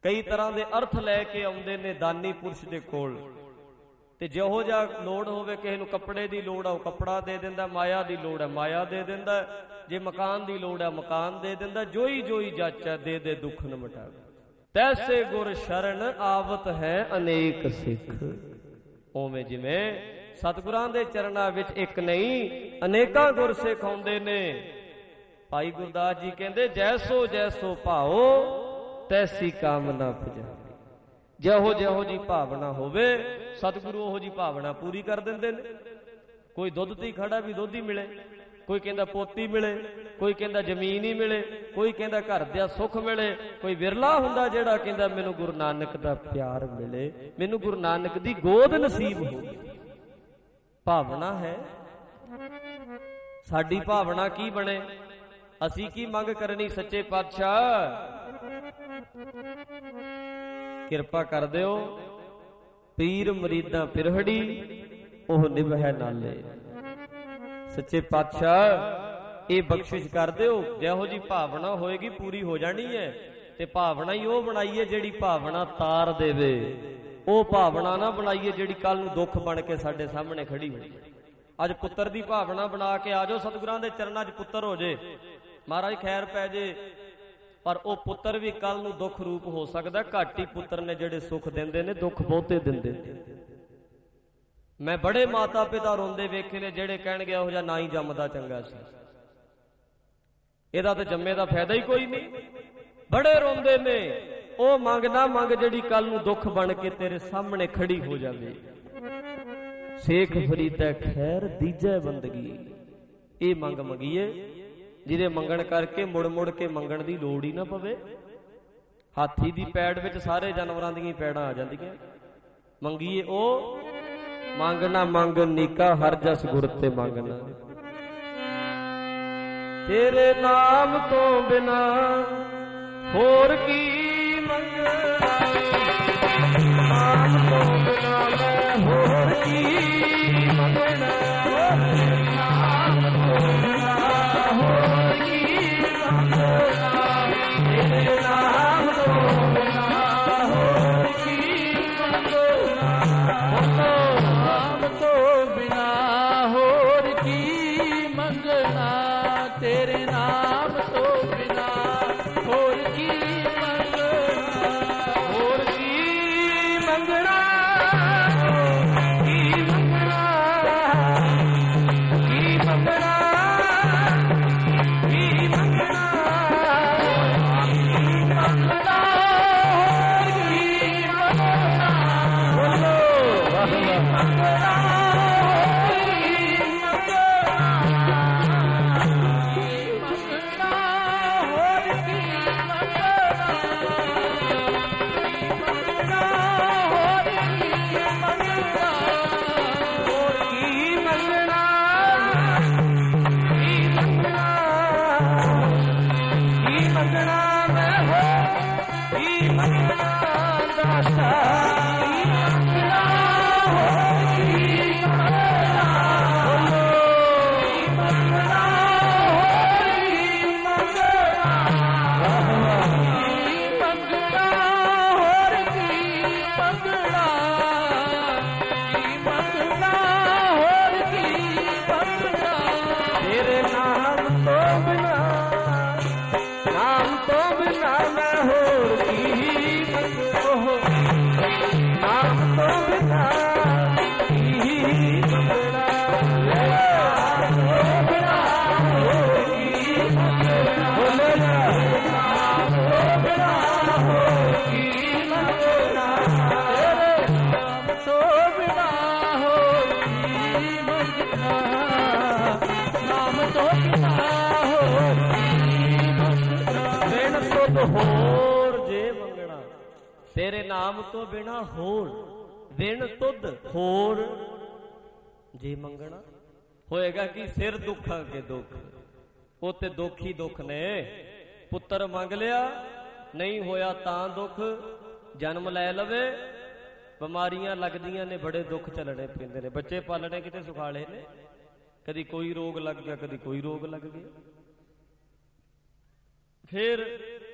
ਕਈ ਤਰ੍ਹਾਂ ਦੇ ਅਰਥ ਲੈ ਕੇ ਆਉਂਦੇ ਨੇ ਦਾਨੀ ਪੁਰਸ਼ ਦੇ ਕੋਲ। ਤੇ ਜਿਹੋ ਜਿਹਾ ਲੋੜ ਹੋਵੇ, ਕਿਸੇ ਨੂੰ ਕੱਪੜੇ ਦੀ ਲੋੜ ਆ ਉਹ ਕੱਪੜਾ ਦੇ ਦਿੰਦਾ, ਮਾਇਆ ਦੀ ਲੋੜ ਹੈ ਮਾਇਆ ਦੇ ਦਿੰਦਾ, ਜੇ ਮਕਾਨ ਦੀ ਲੋੜ ਹੈ ਮਕਾਨ ਦੇ ਦਿੰਦਾ। ਜੋਈ ਜੋਈ ਜਾਚੈ ਦੇ ਦੇ ਦੁੱਖ ਨ ਮਿਟਾਵੇ, ਤੈਸੇ ਗੁਰ ਸ਼ਰਨ ਆਵਤ ਹੈ ਅਨੇਕ ਸਿੱਖ। ਉਵੇਂ ਜਿਵੇਂ ਸਤਿਗੁਰਾਂ ਦੇ ਚਰਨਾਂ ਵਿੱਚ ਇੱਕ ਨਹੀਂ ਅਨੇਕਾਂ ਗੁਰ ਸਿੱਖ ਆਉਂਦੇ ਨੇ। ਭਾਈ ਗੁਰਦਾਸ ਜੀ ਕਹਿੰਦੇ ਜੈਸੋ ਜੈਸੋ ਭਾਓ ਤੈਸੀ ਕਾਮਨਾ ਪੁਜਾਵੇ। ਜਿਹੋ ਜਿਹੋ ਜੀ ਭਾਵਨਾ ਹੋਵੇ ਸਤਿਗੁਰੂ ਉਹੋ ਜੀ ਭਾਵਨਾ ਪੂਰੀ ਕਰ ਦਿੰਦੇ ਨੇ। ਕੋਈ ਦੁੱਧ ਤੇ ਖੜਾ ਵੀ ਦੁੱਧ ਹੀ ਮਿਲੇ, ਕੋਈ ਕਹਿੰਦਾ ਪੋਤੀ ਮਿਲੇ, ਕੋਈ ਕਹਿੰਦਾ ਜ਼ਮੀਨ ਹੀ ਮਿਲੇ, ਕੋਈ ਕਹਿੰਦਾ ਘਰ ਦਾ ਸੁੱਖ ਮਿਲੇ, ਕੋਈ ਵਿਰਲਾ ਹੁੰਦਾ ਜਿਹੜਾ ਕਹਿੰਦਾ ਮੈਨੂੰ ਗੁਰੂ ਨਾਨਕ ਦਾ ਪਿਆਰ ਮਿਲੇ, ਮੈਨੂੰ ਗੁਰੂ ਨਾਨਕ ਦੀ ਗੋਦ ਨਸੀਬ ਹੋਵੇ। ਭਾਵਨਾ ਹੈ ਸਾਡੀ। ਭਾਵਨਾ ਕੀ ਬਣੇ, ਅਸੀਂ ਕੀ ਮੰਗ ਕਰਨੀ? ਸੱਚੇ ਪਾਤਸ਼ਾਹ ਕਿਰਪਾ ਕਰ ਦਿਓ, ਪੀਰ ਮਰੀਦਾਂ ਪਿਰਹੜੀ ਉਹ ਨਿਭੈ ਨਾਲੇ। ਸੱਚੇ ਪਾਤਸ਼ਾਹ ਇਹ ਬਖਸ਼ਿਸ਼ ਕਰ ਦਿਓ। ਜਿਹੋ ਜੀ ਭਾਵਨਾ ਹੋਏਗੀ ਪੂਰੀ ਹੋ ਜਾਣੀ ਹੈ। ਤੇ ਭਾਵਨਾ ਹੀ ਉਹ ਬਣਾਈਏ ਜਿਹੜੀ ਭਾਵਨਾ ਤਾਰ ਦੇਵੇ। ਉਹ ਭਾਵਨਾ ਨਾ ਬਣਾਈਏ ਜਿਹੜੀ ਕੱਲ ਨੂੰ ਦੁੱਖ ਬਣ ਕੇ ਸਾਡੇ ਸਾਹਮਣੇ ਖੜੀ ਹੋਵੇ। ਅੱਜ ਪੁੱਤਰ ਦੀ ਭਾਵਨਾ ਬਣਾ ਕੇ ਆ ਜਾਓ ਸਤਿਗੁਰਾਂ ਦੇ ਚਰਨਾਂ 'ਚ, ਪੁੱਤਰ ਹੋ ਜੇ, ਮਹਾਰਾਜ ਖੈਰ ਪੈ ਜੇ। ਪਰ ਉਹ ਪੁੱਤਰ ਵੀ ਕੱਲ ਨੂੰ ਦੁੱਖ ਰੂਪ ਹੋ ਸਕਦਾ। ਘੱਟ ਹੀ ਪੁੱਤਰ ਨੇ ਜਿਹੜੇ ਸੁੱਖ ਦਿੰਦੇ ਨੇ, ਦੁੱਖ ਬਹੁਤੇ ਦਿੰਦੇ ਨੇ। ਮੈਂ ਬੜੇ ਮਾਤਾ ਪਿਤਾ ਰੋਂਦੇ ਵੇਖੇ ਨੇ ਜਿਹੜੇ ਕਹਿਣਗੇ ਇਹੋ ਜਿਹਾ ਨਾ ਹੀ ਜੰਮਦਾ ਚੰਗਾ ਸੀ, ਇਹਦਾ ਤਾਂ ਜੰਮੇ ਦਾ ਫਾਇਦਾ ਹੀ ਕੋਈ ਨਹੀਂ। ਬੜੇ ਰੋਂਦੇ ਨੇ। ਉਹ ਮੰਗ ਨਾ ਮੰਗ ਜਿਹੜੀ ਕੱਲ ਨੂੰ ਦੁੱਖ ਬਣ ਕੇ ਤੇਰੇ ਸਾਹਮਣੇ ਖੜੀ ਹੋ ਜਾਵੇ। ਸੇਖ ਫਰੀਦਾ ਖੈਰ ਦੀਜੈ ਬੰਦਗੀ, ਇਹ ਮੰਗ ਮੰਗੀਏ ਜਿਹਦੇ ਮੰਗਣ ਕਰਕੇ ਮੁੜ ਮੁੜ ਕੇ ਮੰਗਣ ਦੀ ਲੋੜ ਹੀ ਨਾ ਪਵੇ। ਹਾਥੀ ਦੀ ਪੈੜ ਵਿੱਚ ਸਾਰੇ ਜਾਨਵਰਾਂ ਦੀਆਂ ਪੈੜਾਂ ਆ ਜਾਂਦੀਆਂ। ਮੰਗੀਏ ਉਹ ਮੰਗ ਨਾ ਮੰਗ ਨੀਕਾ ਹਰ ਜਸ ਗੁਰ ਤੇ ਮੰਗਣਾ। ਤੇਰੇ ਨਾਮ ਤੋਂ ਬਿਨਾ ਹੋਰ ਕੀ ਮੰਗਣਾ, ਨਾਮ ਤੋਂ ਬਿਨਾ ਮੈਂ ਹੋਰ ਕੀ ਮੰਗਣਾ, ਨਾਮ ਤੋਂ ਬਿਨਾ ਹੋਰ ਕੀ ਮੰਗਣਾ, ਤੇਰੇ ਨਾਮ ਤੋਂ ਬਿਨਾ ਹੋਰ ਕੀ ਮੰਗਣਾ, ਨਾਮ ਤੋਂ ਬਿਨਾ ਹੋਰ ਕੀ ਮੰਗਣਾ, ਤੇਰੇ ਨਾਮ ਤੋਂ ਬਿਨਾ ਹੋਰ ਕੀ ਮੰਗਣਾ, ਹੋਰ ਕੀ ਮੰਗਣਾ, ਕੀ ਮੰਗਣਾ, ਕੀ ਮੰਗਣਾ, ਕੀ ਮੰਗਣਾ, ਕੀ ਮੰਗਣਾ, ਹੋਰ ਕੀ ਮੰਗਣਾ, ਬੋਲੋ ਵਾਹ ਮੰਗਣਾ, ਹੋਰ ਕੀ ਹੋਰ ਜੇ ਮੰਗਣਾ, ਤੇਰੇ ਨਾਮ ਤੋਂ ਬਿਨਾ ਹੋਰ ਬਿਨ ਤੁਧ ਹੋਰ ਜੇ ਮੰਗਣਾ। ਹੋਏਗਾ ਕਿ ਸਿਰ ਦੁੱਖਾਂ ਕੇ ਦੁੱਖ, ਉਹ ਤੇ ਦੁੱਖ ਹੀ ਦੁੱਖ ਨੇ। ਪੁੱਤਰ ਮੰਗ ਲਿਆ ਨਹੀਂ ਹੋਇਆ ਤਾਂ ਦੁੱਖ, ਜਨਮ ਲੈ ਲਵੇ ਬਿਮਾਰੀਆਂ ਲੱਗਦੀਆਂ ਨੇ, ਬੜੇ ਦੁੱਖ ਝੱਲਣੇ ਪੈਂਦੇ ਨੇ। ਬੱਚੇ ਪਾਲਣੇ ਕਿਤੇ ਸੁਖਾਲੇ ਨੇ, ਕਦੀ ਕੋਈ ਰੋਗ ਲੱਗ ਗਿਆ, ਕਦੀ ਕੋਈ ਰੋਗ ਲੱਗ ਗਿਆ। ਫਿਰ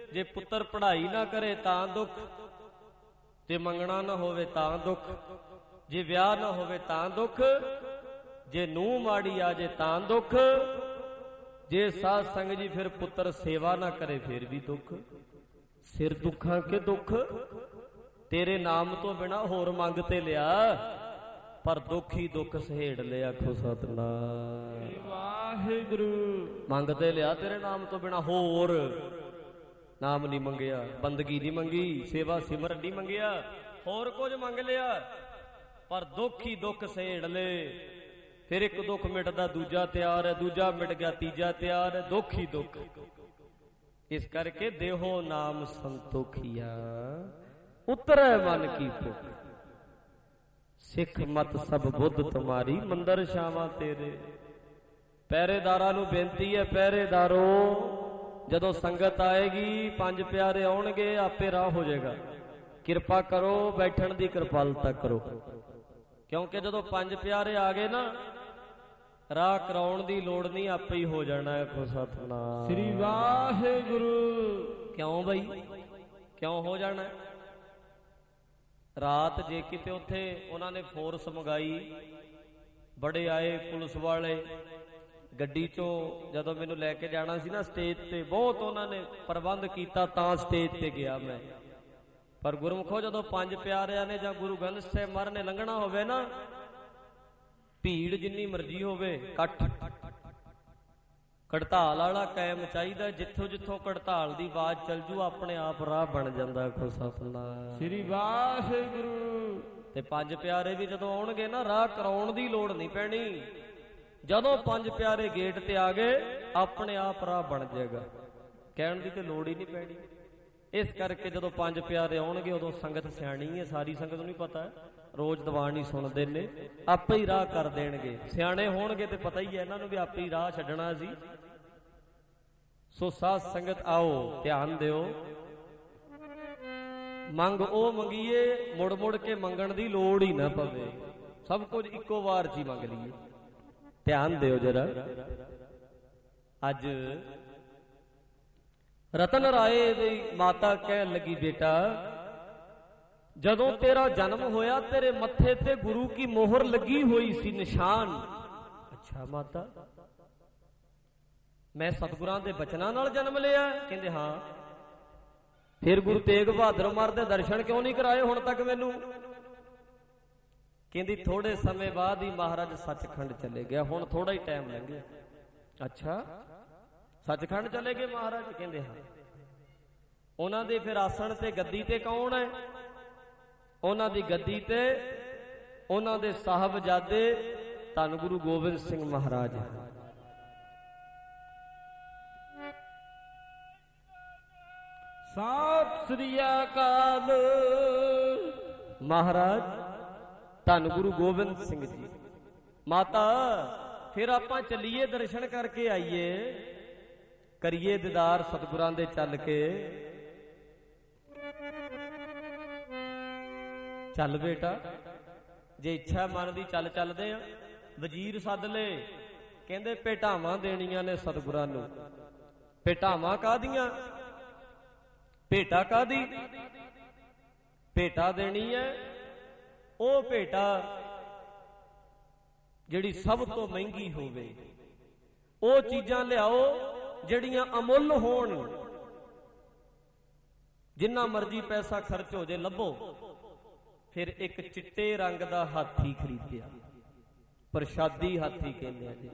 ਜੇ ਪੁੱਤਰ ਪੜ੍ਹਾਈ ਨਾ ਕਰੇ ਤਾਂ ਦੁੱਖ, ਜੇ ਮੰਗਣਾ ਨਾ ਹੋਵੇ ਤਾਂ ਦੁੱਖ, ਜੇ ਵਿਆਹ ਨਾ ਹੋਵੇ ਤਾਂ ਦੁੱਖ, ਜੇ ਨੂੰਹ ਮਾੜੀ ਆ ਜੇ ਤਾਂ ਦੁੱਖ, ਜੇ ਸਾਧ ਸੰਗਤ ਜੀ ਫਿਰ ਪੁੱਤਰ ਸੇਵਾ ਨਾ ਕਰੇ ਫਿਰ ਵੀ ਦੁੱਖ। ਸਿਰ ਦੁੱਖਾਂ ਕੇ ਦੁੱਖ, ਤੇਰੇ ਨਾਮ ਤੋਂ ਬਿਨਾ ਹੋਰ ਮੰਗ ਤੇ ਲਿਆ, ਪਰ ਦੁੱਖ ਹੀ ਦੁੱਖ ਸਹੇੜ ਲਿਆ। ਆਖੋ ਸਤਿਨਾਮ ਵਾਹਿਗੁਰੂ। ਮੰਗ ਤੇ ਲਿਆ ਤੇਰੇ ਨਾਮ ਤੋਂ ਬਿਨਾ, ਹੋਰ ਨਾਮ ਨਹੀਂ ਮੰਗਿਆ, ਬੰਦਗੀ ਨਹੀਂ ਮੰਗੀ, ਸੇਵਾ ਸਿਮਰਨ ਨਹੀਂ ਮੰਗਿਆ, ਹੋਰ ਕੁਝ ਮੰਗ ਲਿਆ, ਪਰ ਦੁੱਖ ਹੀ ਦੁੱਖ ਸਹੇੜ ਲੈ। ਫਿਰ ਇੱਕ ਦੁੱਖ ਮਿਟਦਾ ਦੂਜਾ ਤਿਆਰ ਹੈ, ਦੂਜਾ ਮਿਟ ਗਿਆ ਤੀਜਾ ਤਿਆਰ ਹੈ, ਦੁੱਖ ਹੀ ਦੁੱਖ। ਇਸ ਕਰਕੇ ਦੇਹੋ ਨਾਮ ਸੰਤੋਖੀਆ, ਉਤਰੈ ਮਨ ਕੀ ਭੁੱਖ। ਸਿੱਖ ਮਤ ਸਭ ਬੁੱਧ ਤੁਮਾਰੀ, ਮੰਦਰ ਸ਼ਾਵਾਂ ਤੇਰੇ। ਪਹਿਰੇਦਾਰਾਂ ਨੂੰ ਬੇਨਤੀ ਹੈ, ਪਹਿਰੇਦਾਰੋ ਜਦੋਂ ਸੰਗਤ ਆਏਗੀ, ਪੰਜ ਪਿਆਰੇ ਆਉਣਗੇ, ਆਪੇ ਰਾਹ ਹੋ ਜਾਏਗਾ। ਕਿਰਪਾ ਕਰੋ, ਬੈਠਣ ਦੀ ਕਿਰਪਾਲਤਾ ਕਰੋ, ਕਿਉਂਕਿ ਜਦੋਂ ਪੰਜ ਪਿਆਰੇ ਆ ਗਏ ਨਾ, ਰਾਹ ਕਰਾਉਣ ਦੀ ਲੋੜ ਨਹੀਂ, ਆਪੇ ਹੀ ਹੋ ਜਾਣਾ ਹੈ। ਆਖੋ ਸਤਿਨਾਮ ਸ੍ਰੀ ਵਾਹਿਗੁਰੂ। ਕਿਉਂ ਬਈ, ਕਿਉਂ ਹੋ ਜਾਣਾ? ਰਾਤ ਜੇ ਕਿਤੇ ਉੱਥੇ ਉਹਨਾਂ ਨੇ ਫੋਰਸ ਮੰਗਾਈ, ਬੜੇ ਆਏ ਪੁਲਿਸ ਵਾਲੇ, ਗੱਡੀ ਚੋਂ ਜਦੋਂ ਮੈਨੂੰ ਲੈ ਕੇ ਜਾਣਾ ਸੀ ਨਾ ਸਟੇਜ ਤੇ, ਬਹੁਤ ਉਹਨਾਂ ਨੇ ਪ੍ਰਬੰਧ ਕੀਤਾ, ਤਾਂ ਸਟੇਜ ਤੇ ਗਿਆ ਮੈਂ। ਪਰ ਗੁਰਮੁਖੋ ਜਦੋਂ ਪੰਜ ਪਿਆਰਿਆਂ ਨੇ ਜਾਂ ਗੁਰੂ ਗ੍ਰੰਥ ਸਾਹਿਬ ਮਹਾਰਾਜ ਨੇ ਲੰਘਣਾ ਹੋਵੇ ਨਾ, ਭੀੜ ਜਿੰਨੀ ਮਰਜ਼ੀ ਹੋਵੇ, ਇਕੱਠ ਕੜਤਾਲ ਵਾਲਾ ਕਾਇਮ ਚਾਹੀਦਾ। ਜਿੱਥੋਂ ਜਿੱਥੋਂ ਕੜਤਾਲ ਦੀ ਆਵਾਜ਼ ਚੱਲ ਜੂ, ਆਪਣੇ ਆਪ ਰਾਹ ਬਣ ਜਾਂਦਾ। ਆਖੋ ਸਤਿਨਾਮ ਸ੍ਰੀ ਵਾਹਿਗੁਰੂ। ਤੇ ਪੰਜ ਪਿਆਰੇ ਵੀ ਜਦੋਂ ਆਉਣਗੇ ਨਾ, ਰਾਹ ਕਰਾਉਣ ਦੀ ਲੋੜ ਨਹੀਂ ਪੈਣੀ। ਜਦੋਂ ਪੰਜ ਪਿਆਰੇ ਗੇਟ ਤੇ ਆ ਗਏ, ਆਪਣੇ ਆਪ ਰਾਹ ਬਣ ਜਾਏਗਾ, ਕਹਿਣ ਦੀ ਤੇ ਲੋੜ ਹੀ ਨਹੀਂ ਪੈਣੀ। ਇਸ ਕਰਕੇ ਜਦੋਂ ਪੰਜ ਪਿਆਰੇ ਆਉਣਗੇ, ਉਦੋਂ ਸੰਗਤ ਸਿਆਣੀ ਹੈ, ਸਾਰੀ ਸੰਗਤ ਨੂੰ ਨਹੀਂ ਪਤਾ, ਰੋਜ਼ ਦੀਵਾਨ ਹੀ ਸੁਣਦੇ ਨੇ, ਆਪੇ ਹੀ ਰਾਹ ਕਰ ਦੇਣਗੇ। ਸਿਆਣੇ ਹੋਣਗੇ ਤੇ ਪਤਾ ਹੀ ਹੈ ਇਹਨਾਂ ਨੂੰ ਵੀ ਆਪੇ ਹੀ ਰਾਹ ਛੱਡਣਾ ਸੀ। ਸੋ ਸਾਧ ਸੰਗਤ ਆਓ, ਧਿਆਨ ਦਿਓ, ਮੰਗ ਉਹ ਮੰਗੀਏ, ਮੁੜ ਮੁੜ ਕੇ ਮੰਗਣ ਦੀ ਲੋੜ ਹੀ ਨਾ ਪਵੇ, ਸਭ ਕੁਝ ਇੱਕੋ ਵਾਰ 'ਚ ਹੀ ਮੰਗ ਲਈਏ। ਧਿਆਨ ਦਿਓ ਜਰਾ। ਅੱਜ ਰਤਨ ਰਾਏ ਦੀ ਮਾਤਾ ਕਹਿਣ ਲੱਗੀ, ਬੇਟਾ ਜਦੋਂ ਤੇਰਾ ਜਨਮ ਹੋਇਆ, ਤੇਰੇ ਮੱਥੇ ਤੇ ਗੁਰੂ ਕੀ ਮੋਹਰ ਲੱਗੀ ਹੋਈ ਸੀ, ਨਿਸ਼ਾਨ। ਅੱਛਾ ਮਾਤਾ, ਮੈਂ ਸਤਿਗੁਰਾਂ ਦੇ ਬਚਨਾਂ ਨਾਲ ਜਨਮ ਲਿਆ? ਕਹਿੰਦੇ ਹਾਂ। ਫਿਰ ਗੁਰੂ ਤੇਗ ਬਹਾਦਰ ਮਹਾਰਾਜ ਦੇ ਦਰਸ਼ਨ ਕਿਉਂ ਨਹੀਂ ਕਰਾਏ ਹੁਣ ਤੱਕ ਮੈਨੂੰ? ਕਹਿੰਦੀ ਥੋੜੇ ਸਮੇਂ ਬਾਅਦ ਹੀ ਮਹਾਰਾਜ ਸੱਚਖੰਡ ਚਲੇ ਗਿਆ, ਹੁਣ ਥੋੜਾ ਹੀ ਟਾਈਮ ਲੰਘਿਆ। ਅੱਛਾ, ਸੱਚਖੰਡ ਚਲੇ ਗਏ ਮਹਾਰਾਜ? ਕਹਿੰਦੇ ਹਾਂ। ਉਹਨਾਂ ਦੇ ਫਿਰ ਆਸਣ ਤੇ ਗੱਦੀ ਤੇ ਕੌਣ ਹੈ? ਉਹਨਾਂ ਦੀ ਗੱਦੀ ਤੇ ਉਹਨਾਂ ਦੇ ਸਾਹਿਬਜ਼ਾਦੇ ਧੰਨ ਗੁਰੂ ਗੋਬਿੰਦ ਸਿੰਘ ਮਹਾਰਾਜ। ਸਤਿ ਸ੍ਰੀ ਅਕਾਲ। ਮਹਾਰਾਜ ਧੰਨ ਗੁਰੂ ਗੋਬਿੰਦ ਸਿੰਘ ਜੀ। ਮਾਤਾ ਫਿਰ ਆਪਾਂ ਚੱਲੀਏ, ਦਰਸ਼ਨ ਕਰਕੇ ਆਈਏ, ਕਰੀਏ ਦੀਦਾਰ ਸਤਿਗੁਰਾਂ ਦੇ ਚੱਲ ਕੇ। ਚੱਲ ਬੇਟਾ, ਜੇ ਇੱਛਾ ਮਨ ਦੀ ਚੱਲ ਚੱਲਦੇ ਆ। ਵਜ਼ੀਰ ਸੱਦ ਲੈ, ਕਹਿੰਦੇ ਭੇਟਾਵਾਂ ਦੇਣੀਆਂ ਨੇ ਸਤਿਗੁਰਾਂ ਨੂੰ। ਭੇਟਾਵਾਂ ਕਾਹਦੀਆਂ? ਭੇਟਾ ਕਾਹਦੀ? ਭੇਟਾ ਦੇਣੀ ਹੈ ਉਹ ਭੇਟਾ ਜਿਹੜੀ ਸਭ ਤੋਂ ਮਹਿੰਗੀ ਹੋਵੇ। ਉਹ ਚੀਜ਼ਾਂ ਲਿਆਓ ਜਿਹੜੀਆਂ ਅਮੁੱਲ ਹੋਣ, ਜਿੰਨਾ ਮਰਜ਼ੀ ਪੈਸਾ ਖਰਚ ਹੋ ਜੇ ਲੱਭੋ। ਫਿਰ ਇੱਕ ਚਿੱਟੇ ਰੰਗ ਦਾ ਹਾਥੀ ਖਰੀਦਿਆ, ਪ੍ਰਸ਼ਾਦੀ ਹਾਥੀ ਕਹਿੰਦੇ ਆ ਜੀ,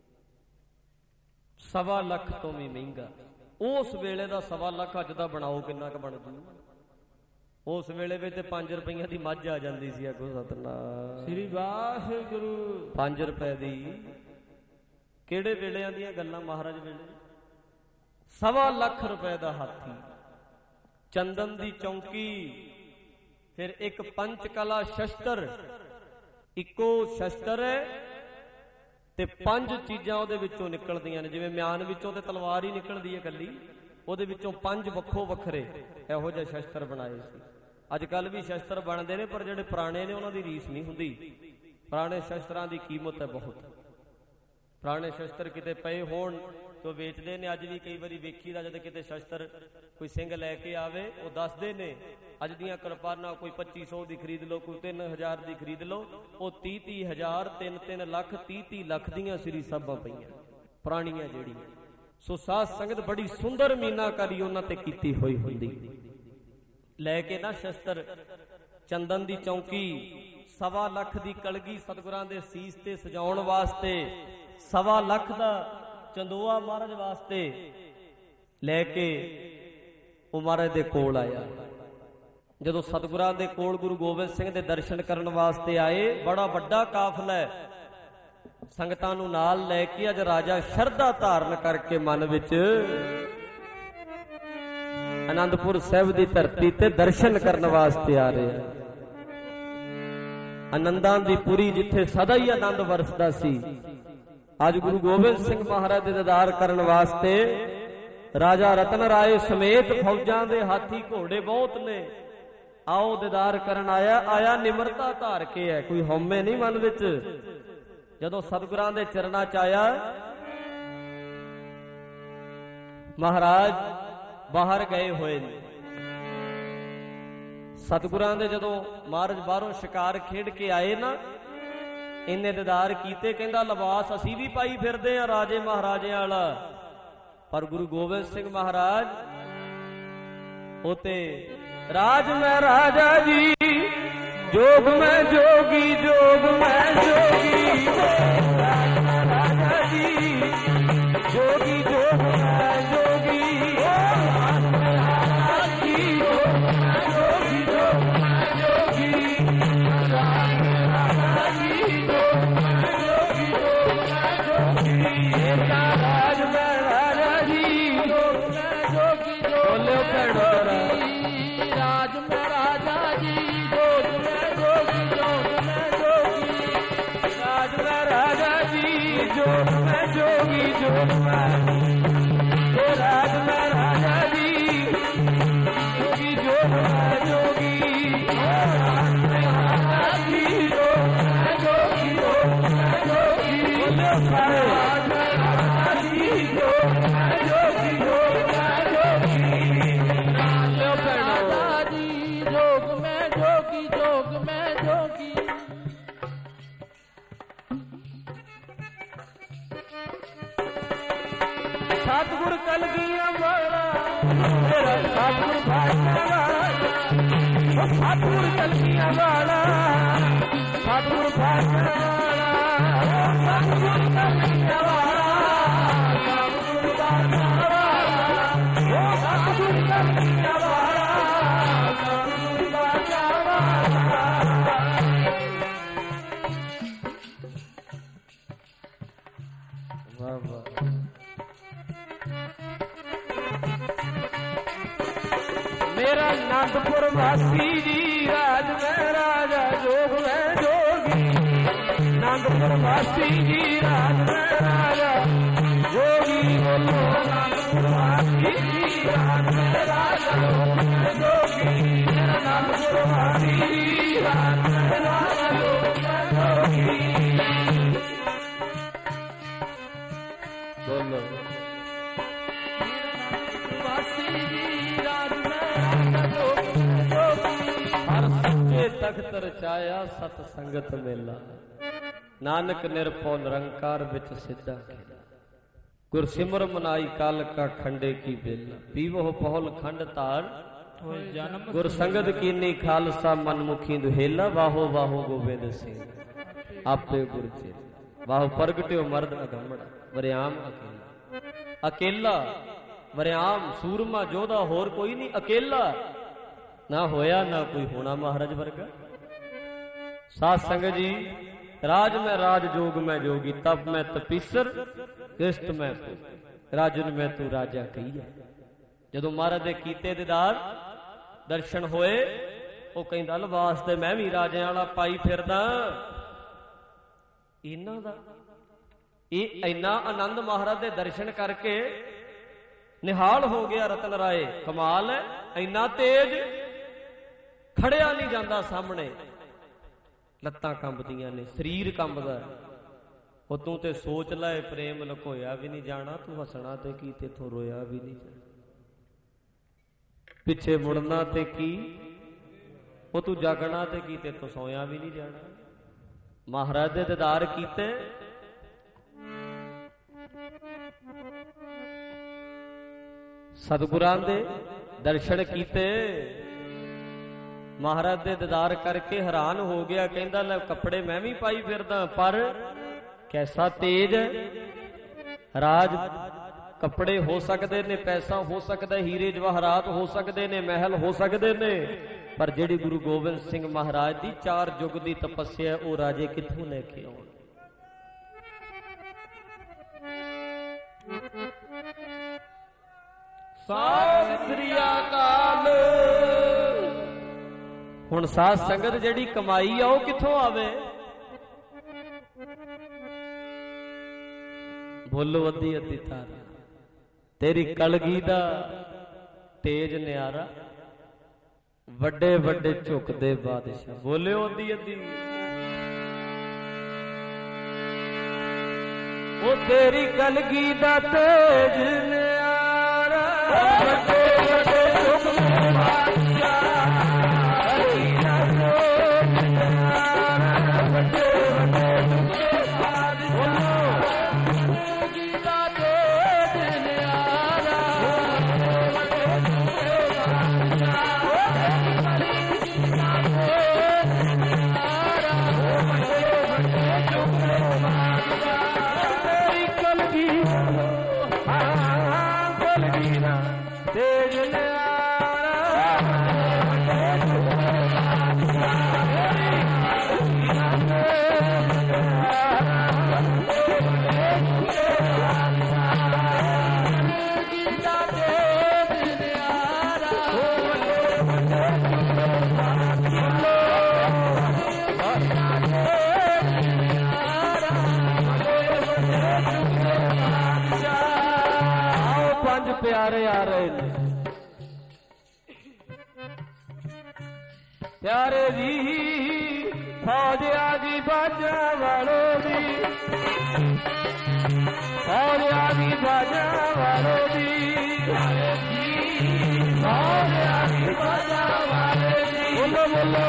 1.25 ਲੱਖ ਤੋਂ ਵੀ ਮਹਿੰਗਾ। ਉਸ ਵੇਲੇ ਦਾ 1.25 ਲੱਖ ਅੱਜ ਦਾ ਬਣਾਓ ਕਿੰਨਾ ਕੁ ਬਣ ਜੂ? ਉਸ ਵੇਲੇ ਵਿੱਚ ਤੇ 5 ਰੁਪਈਆਂ ਦੀ ਮੱਝ ਆ ਜਾਂਦੀ ਸੀ। ਆਖੋ ਸਤਿਨਾਮ ਸ੍ਰੀ ਵਾਹਿਗੁਰੂ। 5 ਰੁਪਏ ਦੀ। ਕਿਹੜੇ ਵੇਲਿਆਂ ਦੀਆਂ ਗੱਲਾਂ ਮਹਾਰਾਜ ਵੇਲੇ। 1.25 ਲੱਖ ਰੁਪਏ ਦਾ ਹਾਥੀ, ਚੰਦਨ ਦੀ ਚੌਂਕੀ, ਫਿਰ ਇੱਕ ਪੰਚ ਕਲਾ ਸ਼ਸਤਰ, ਇੱਕੋ ਸ਼ਸਤਰ ਹੈ ਤੇ 5 ਚੀਜ਼ਾਂ ਉਹਦੇ ਵਿੱਚੋਂ ਨਿਕਲਦੀਆਂ ਨੇ। ਜਿਵੇਂ ਮਿਆਨ ਵਿੱਚੋਂ ਤੇ ਤਲਵਾਰ ਹੀ ਨਿਕਲਦੀ ਹੈ ਕੱਲੀ, ਉਹਦੇ ਵਿੱਚੋਂ 5 ਵੱਖੋ ਵੱਖਰੇ ਇਹੋ ਜਿਹੇ ਸ਼ਸਤਰ ਬਣਾਏ ਸੀ। ਅੱਜ ਕੱਲ ਵੀ ਸ਼ਸਤਰ ਬਣਦੇ ਨੇ, ਪਰ ਜਿਹੜੇ ਪੁਰਾਣੇ ਨੇ ਉਹਨਾਂ ਦੀ ਰੀਸ ਨਹੀਂ ਹੁੰਦੀ। ਪੁਰਾਣੇ ਸ਼ਸਤਰਾਂ ਦੀ ਕੀਮਤ ਹੈ ਬਹੁਤ। ਪੁਰਾਣੇ ਸ਼ਸਤਰ ਕਿਤੇ ਪਏ ਹੋਣ ਉਹ ਵੇਚਦੇ ਨੇ। ਅੱਜ ਵੀ ਕਈ ਵਾਰੀ ਵੇਖੀ ਦਾ, ਜਦ ਕਿਤੇ ਸ਼ਸਤਰ ਕੋਈ ਸਿੰਘ ਲੈ ਕੇ ਆਵੇ ਉਹ ਦੱਸਦੇ ਨੇ ਅੱਜ ਦੀਆਂ ਕਿਰਪਾਨਾਂ ਕੋਈ 2500 ਦੀ ਖਰੀਦ ਲਓ, ਕੋਈ 3000 ਦੀ ਖਰੀਦ ਲਓ, ਉਹ 30-30 ਹਜ਼ਾਰ 3-3 ਲੱਖ 30-30 ਲੱਖ ਦੀਆਂ ਸ੍ਰੀ ਸਾਹਿਬਾਂ ਪਈਆਂ ਪੁਰਾਣੀਆਂ ਜਿਹੜੀਆਂ। ਸੋ ਸਾਧ ਸੰਗਤ ਬੜੀ ਸੁੰਦਰ ਮੀਨਾਕਾਰੀ ਉਹਨਾਂ ਤੇ ਕੀਤੀ ਹੋਈ ਹੁੰਦੀ। ਲੈ ਕੇ ਨਾ ਸ਼ਸਤਰ ਚੰਦਨ ਦੀ ਚੌਂਕੀ, 1.25 ਲੱਖ ਦੀ ਕਲਗੀ ਸਤਿਗੁਰਾਂ ਦੇ ਸੀਸ ਤੇ ਸਜਾਉਣ ਵਾਸਤੇ, 1.25 ਲੱਖ ਦਾ ਚੰਦੋਆ ਮਹਾਰਾਜ ਵਾਸਤੇ ਲੈ ਕੇ ਉਹ ਮਹਾਰਾਜ ਦੇ ਕੋਲ ਆਇਆ। ਜਦੋਂ ਸਤਿਗੁਰਾਂ ਦੇ ਕੋਲ ਗੁਰੂ ਗੋਬਿੰਦ ਸਿੰਘ ਦੇ ਦਰਸ਼ਨ ਕਰਨ ਵਾਸਤੇ ਆਏ, ਬੜਾ ਵੱਡਾ ਕਾਫਲਾ ਸੰਗਤਾਂ ਨੂੰ ਨਾਲ ਲੈ ਕੇ ਅੱਜ ਰਾਜਾ ਸ਼ਰਧਾ ਧਾਰਨ ਕਰਕੇ ਮਨ ਵਿੱਚ ਆਨੰਦਪੁਰ ਸਾਹਿਬ ਦੀ ਧਰਤੀ ਤੇ ਦਰਸ਼ਨ ਕਰਨ ਵਾਸਤੇ ਆ ਰਹੇ। ਆਨੰਦਾਂ ਦੀ ਪੁਰੀ ਜਿੱਥੇ ਸਦਾ ਹੀ ਆਨੰਦ ਵਰਸਦਾ ਸੀ, ਅੱਜ ਗੁਰੂ ਗੋਬਿੰਦ ਸਿੰਘ ਮਹਾਰਾਜ ਦੇ ਦੀਦਾਰ ਕਰਨ ਵਾਸਤੇ ਰਾਜਾ ਰਤਨ ਰਾਏ ਸਮੇਤ ਫੌਜਾਂ ਦੇ ਹਾਥੀ ਘੋੜੇ ਬਹੁਤ ਨੇ। ਆਓ ਦੀਦਾਰ ਕਰਨ ਆਇਆ ਨਿਮਰਤਾ ਧਾਰ ਕੇ ਹੈ, ਕੋਈ ਹਉਮੈ ਨਹੀਂ ਮਨ ਵਿੱਚ। ਜਦੋਂ ਸਤਿਗੁਰਾਂ ਦੇ ਚਰਨਾਂ 'ਚ ਆਇਆ, ਮਹਾਰਾਜ ਬਾਹਰ ਗਏ ਹੋਏ ਨੇ। ਸਤਿਗੁਰਾਂ ਦੇ ਜਦੋਂ ਮਹਾਰਾਜ ਬਾਹਰੋਂ ਸ਼ਿਕਾਰ ਖੇਡ ਕੇ ਆਏ ਨਾ, ਇੰਨੇ ਦੀਦਾਰ ਕੀਤੇ, ਕਹਿੰਦਾ ਲਿਬਾਸ ਅਸੀਂ ਵੀ ਪਾਈ ਫਿਰਦੇ ਆ ਰਾਜੇ ਮਹਾਰਾਜਿਆਂ ਵਾਲਾ, ਪਰ ਗੁਰੂ ਗੋਬਿੰਦ ਸਿੰਘ ਮਹਾਰਾਜ ਉਤੇ ਰਾਜ ਮੈਂ ਰਾਜਾ ਜੀ, जोग में जोगी, जोग में जोगी, राज में राजा जी, जोगी जोग में जोगी, राज में राजा जी, जोगी जोग में जोगी, राज में राजा जी, जोग में जोगी, जोग में जोगी, राज में राजा जी, जोग में जोगी, बोले पेड़ोरा, राज में राजा जी, जोग में जोगी, जोग में जोगी, राज में राजा जी, जोग में जोगी, जोग में राज में राजा जी, जोगी जोग में जोगी, राज में राजा जी, जोग में जोगी, जोग में जोगी, राज में राजा जी, जोग में जोगी, जोग में जोगी, राजा जी, जोग में जोगी, जोग में जोगी। सतगुर कलगियां वाला तेरा सतगुर भाषा वाला, सतगुर कलगियां वाला, सतगुर भाषा वाला, सतगुर कलगियां वाला, सतगुर भाषा वाला, सतगुर कलगियां वाला, सतगुर भाषा वाला। वाह वाह। मेरा आनंदपुर वासी जी, राज में राजा, जोग में जोगी, आनंदपुर वासी जी, राज में राजा जोगी, बोलो आनंदपुर वासी जी, राज में राजा, जोग में जोगी, मेरा आनंदपुर वासी जी, राज में राजा, जोग में जोगी, बोलो वासी जी, राज में तख्त रचाया सत संगत मेला, नानक निरपौ निरंकार बिच सिद्धा खेला, गुर सिमर मनाई काल का खंडे की बेला, पीवो पहुल खंड तार गुर संगत कीनी खालसा मनमुखी दुहेला, वाहो वाहो गोबिंद सिंह आपे गुर चेला, वाहो प्रगट्यो मर्द अगमड़ा, वरियाम अकेला, अकेला वरियाम सूरमा जोधा होर कोई नहीं, अकेला ना होया ना कोई होना महाराज वर्गा। साध संगत जी, राज में राज, जोग में जोगी, तप में तपीसर, कृष्ट में राजन में तू राजा कही। जदों महाराज दे कीते दीदार दर्शन होए, वो कहंदा लिबास ते मैं भी राजे वाला पाई फिरदा। इन्हां दा ਇਹ ਇੰਨਾ ਆਨੰਦ ਮਹਾਰਾਜ ਦੇ ਦਰਸ਼ਨ ਕਰਕੇ ਨਿਹਾਲ ਹੋ ਗਿਆ ਰਤਨ ਰਾਏ। ਕਮਾਲ ਹੈ, ਇੰਨਾ ਤੇਜ ਖੜਿਆ ਨਹੀਂ ਜਾਂਦਾ ਸਾਹਮਣੇ, ਲੱਤਾਂ ਕੰਬਦੀਆਂ ਨੇ, ਸਰੀਰ ਕੰਬਦਾ। ਉਹ ਤੂੰ ਤੇ ਸੋਚ ਲੈ ਪ੍ਰੇਮ ਲੁਕੋਇਆ ਵੀ ਨਹੀਂ ਜਾਣਾ, ਤੂੰ ਹੱਸਣਾ ਤੇ ਕੀ ਤੇਥੋਂ ਰੋਇਆ ਵੀ ਨਹੀਂ ਜਾਣਾ, ਪਿੱਛੇ ਮੁੜਨਾ ਤੇ ਕੀ, ਉਹ ਤੂੰ ਜਾਗਣਾ ਤੇ ਕੀ ਤੇਥੋਂ ਸੋਇਆ ਵੀ ਨਹੀਂ ਜਾਣਾ। ਮਹਾਰਾਜ ਦੇ ਦੀਦਾਰ ਕੀਤੇ, ਸਤਿਗੁਰਾਂ ਦੇ ਦਰਸ਼ਨ ਕੀਤੇ, ਮਹਾਰਾਜ ਦੇ ਦੀਦਾਰ ਕਰਕੇ ਹੈਰਾਨ ਹੋ ਗਿਆ, ਕਹਿੰਦਾ ਲੈ ਕੱਪੜੇ ਮੈਂ ਵੀ ਪਾਈ ਫਿਰਦਾ, ਪਰ ਕੈਸਾ ਤੇਜ ਰਾਜ। ਕੱਪੜੇ ਹੋ ਸਕਦੇ ਨੇ, ਪੈਸਾ ਹੋ ਸਕਦਾ, ਹੀਰੇ ਜਵਾਹਰਾਤ ਹੋ ਸਕਦੇ ਨੇ, ਮਹਿਲ ਹੋ ਸਕਦੇ ਨੇ, ਪਰ ਜਿਹੜੀ ਗੁਰੂ ਗੋਬਿੰਦ ਸਿੰਘ ਮਹਾਰਾਜ ਦੀ 4 ਯੁੱਗ ਦੀ ਤਪੱਸਿਆ ਉਹ ਰਾਜੇ ਕਿੱਥੋਂ ਲੈ ਕੇ ਆਉਣ। ਸਤਿ ਸ੍ਰੀ ਅਕਾਲ। ਹੁਣ ਸਾਧ ਸੰਗਤ ਜਿਹੜੀ ਕਮਾਈ ਆ ਉਹ ਕਿੱਥੋਂ ਆਵੇ? ਬੋਲੋ ਅੱਧੀ ਅੱਧੀ ਤਾਰਾ, ਤੇਰੀ ਕਲਗੀ ਦਾ ਤੇਜ ਨਿਆਰਾ, ਵੱਡੇ ਵੱਡੇ ਝੁਕਦੇ ਬਾਦਸ਼ਾਹ। ਬੋਲਿਓ ਅੱਧੀ ਅੱਧੀ। ਉਹ ਤੇਰੀ ਕਲਗੀ ਦਾ ਤੇਜ ਨਿਆਰਾ, ਵੱਡੇ ਵੱਡੇ ਝੁਕਦੇ ਬਾਦਸ਼ਾਹ, ਪਿਆਰੇ ਆ ਰਹੇ ਨੇ, ਪਿਆਰੇ ਜੀ ਫੌਜ ਆ ਗਈ ਬਾਜਾਂ ਵਾਲੋ ਦੀ, ਫੌਜ ਆ ਗਈ ਬਾਜਾਂ ਵਾਲੋ ਦੀ, ਪਿਆਰੇ ਜੀ ਫੌਜ ਆ ਗਈ ਬਾਜਾਂ ਵਾਲੋ ਦੀ। ਬੋਲੋ ਬੋਲੋ,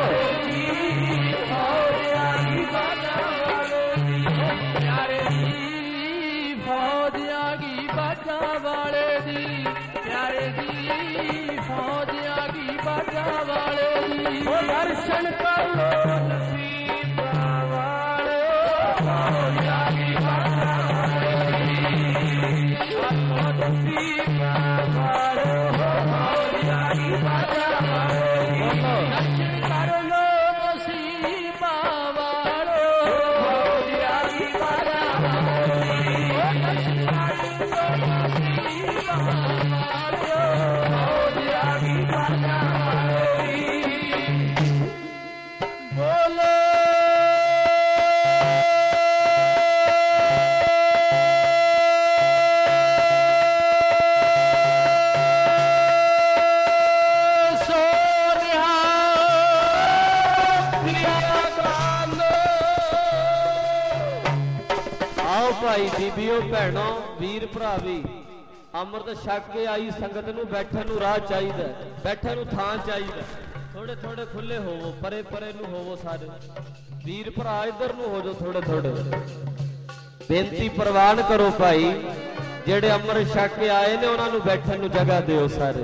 ਫੌਜ ਆ ਗਈ ਬਾਜਾਂ ਵਾਲੋ ਦੀ, ਪਿਆਰੇ ਜੀ ਫੌਜ ਆ ਗਈ ਬਾਜਾਂ ਵਾਲੇ ਦੀ, ਪਿਆਰੇ ਜੀ ਫੌਜ ਆ ਗਈ ਬਾਜਾਂ ਵਾਲੇ ਦੀ। ਉਹ ਦਰਸ਼ਨ ਕਰ ਲੋ ਨਸੀਬਾਂ ਵਾਲੇ, ਫੌਜ ਆ ਗਈ ਬਾਜਾਂ ਵਾਲੇ ਦੀ, ਨਸੀਬਾਂ ਵਾਲੇ, ਫੌਜ ਆ ਗਈ ਬਾਜਾਂ ਵਾਲੇ ਦੀ। ਦਰਸ਼ਨ ਕਰ ਲੋ ਨਸੀਬਾਂ ਵਾਲੇ, ਫੌਜ ਆ ਗਈ ਬਾਜਾਂ ਵਾਲੇ ਦੀ, ਦਰਸ਼ਨ ਕਰ ਲੋ ਨਸੀਬਾਂ ਵਾਲੇ, ਫੌਜ ਆ ਗਈ ਬਾਜਾਂ ਵਾਲੇ ਦੀ। ਬੋਲੋ ਭਾਈ ਬੀਬੀਓ ਭੈਣੋ ਵੀਰ ਭਰਾ ਵੀ, ਅੰਮ੍ਰਿਤ ਛਕ ਕੇ ਆਈ ਸੰਗਤ ਨੂੰ ਬੈਠਣ ਨੂੰ ਰਾਹ ਚਾਹੀਦਾ, ਬੈਠਣ ਨੂੰ ਥਾਂ ਚਾਹੀਦਾ। ਥੋੜੇ ਥੋੜੇ ਖੁੱਲੇ ਹੋਵੋ, ਪਰੇ ਪਰੇ ਨੂੰ ਹੋਵੋ, ਸਾਰੇ ਵੀਰ ਭਰਾ ਇੱਧਰ ਨੂੰ ਹੋ ਜਾਓ ਥੋੜੇ ਥੋੜੇ। ਬੇਨਤੀ ਪ੍ਰਵਾਨ ਕਰੋ ਭਾਈ, ਜਿਹੜੇ ਅੰਮ੍ਰਿਤ ਛਕ ਕੇ ਆਏ ਨੇ ਉਹਨਾਂ ਨੂੰ ਬੈਠਣ ਨੂੰ ਜਗ੍ਹਾ ਦਿਓ ਸਾਰੇ।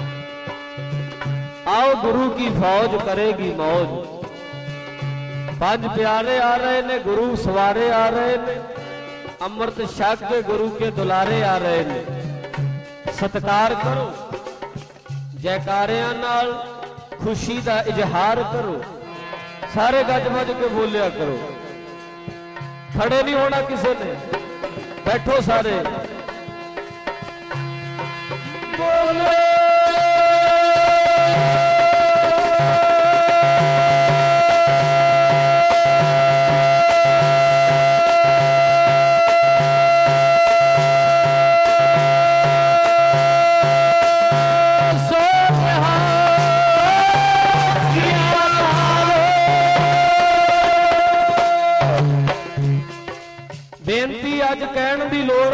ਆਓ ਗੁਰੂ ਕੀ ਫੌਜ ਕਰੇਗੀ ਮੌਜ। 5 ਪਿਆਰੇ ਆ ਰਹੇ ਨੇ, ਗੁਰੂ ਸਵਾਰੇ ਆ ਰਹੇ ਨੇ, ਅੰਮ੍ਰਿਤ ਛਕ ਕੇ ਗੁਰੂ ਕੇ ਦੁਲਾਰੇ ਆ ਰਹੇ ਨੇ। ਸਤਿਕਾਰ ਕਰੋ, ਜੈਕਾਰਿਆਂ ਨਾਲ ਖੁਸ਼ੀ ਦਾ ਇਜ਼ਹਾਰ ਕਰੋ, ਸਾਰੇ ਗੱਜ ਵੱਜ ਕੇ ਬੋਲਿਆ ਕਰੋ। ਖੜੇ ਨਹੀਂ ਹੋਣਾ ਕਿਸੇ ਨੇ, ਬੈਠੋ ਸਾਰੇ। ਬੋਲੇ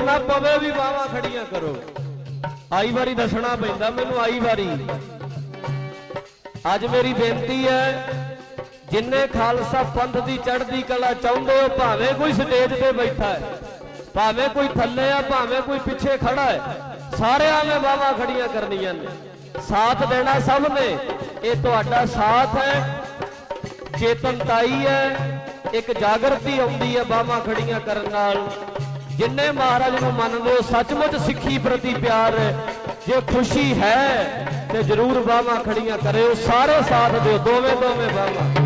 ਨਾ ਪਵੇ ਵੀ ਬਾਹਾਂ ਖੜੀਆਂ ਕਰੋ। ਆਈ ਵਾਰੀ ਦੱਸਣਾ ਪੈਂਦਾ ਮੈਨੂੰ, ਆਈ ਵਾਰੀ। ਅੱਜ ਮੇਰੀ ਬੇਨਤੀ ਹੈ, ਜਿੰਨੇ ਖਾਲਸਾ ਪੰਥ ਦੀ ਚੜ੍ਹਦੀ ਕਲਾ ਚਾਹੁੰਦੇ ਹੋ, ਭਾਵੇਂ ਕੋਈ ਸਟੇਜ ਤੇ ਬੈਠਾ ਹੈ, ਭਾਵੇਂ ਕੋਈ ਥੱਲੇ ਆ, ਭਾਵੇਂ ਕੋਈ ਪਿੱਛੇ ਖੜਾ ਹੈ, ਸਾਰਿਆਂ ਨੇ ਬਾਹਾਂ ਖੜੀਆਂ ਕਰਨੀਆਂ ਨੇ। ਸਾਥ ਦੇਣਾ ਸਭ ਨੇ। ਇਹ ਤੁਹਾਡਾ ਸਾਥ ਹੈ, ਚੇਤਨਤਾਈ ਹੈ, ਇੱਕ ਜਾਗਰਤੀ ਆਉਂਦੀ ਹੈ ਬਾਹਾਂ ਖੜੀਆਂ ਕਰਨ ਨਾਲ। ਜਿੰਨੇ ਮਹਾਰਾਜ ਨੂੰ ਮੰਨਦੇ ਹੋ, ਸੱਚਮੁੱਚ ਸਿੱਖੀ ਪ੍ਰਤੀ ਪਿਆਰ, ਜੇ ਖੁਸ਼ੀ ਹੈ ਤੇ ਜ਼ਰੂਰ ਬਾਹਾਂ ਖੜੀਆਂ ਕਰਿਓ। ਸਾਰੇ ਸਾਥ ਦਿਓ, ਦੋਵੇਂ ਦੋਵੇਂ ਬਾਹਾਂ।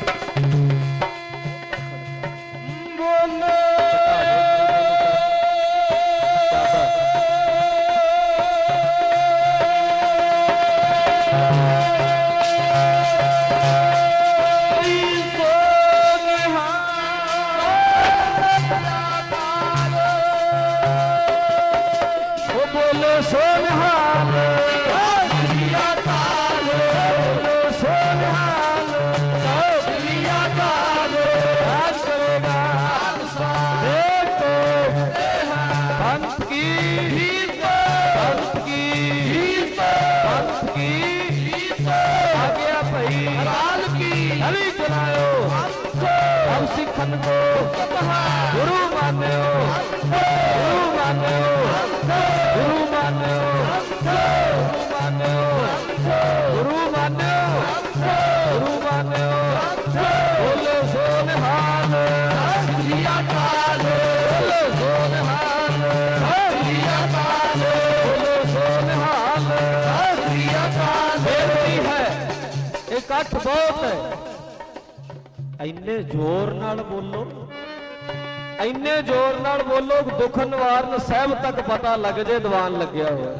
गुरु मान्यो, गुरु मान्यो, गुरु मान्यो, गुरु मान्यो, गुरु मान्यो, गुरु मान्यो। बोलो सो निहाल, श्री अकाल, बोलो सो निहाल, श्री अकाल, बोलो सो निहाल, श्री अकाल। बेनती है, इकट्ठ बहुत है, ਇੰਨੇ ਜ਼ੋਰ ਨਾਲ ਬੋਲੋ, ਇੰਨੇ ਜ਼ੋਰ ਨਾਲ ਬੋਲੋ, ਦੁੱਖ ਨਿਵਾਰਨ ਸਾਹਿਬ ਤੱਕ ਪਤਾ ਲੱਗ ਜੇ ਦੀਵਾਨ ਲੱਗਿਆ ਹੋਇਆ।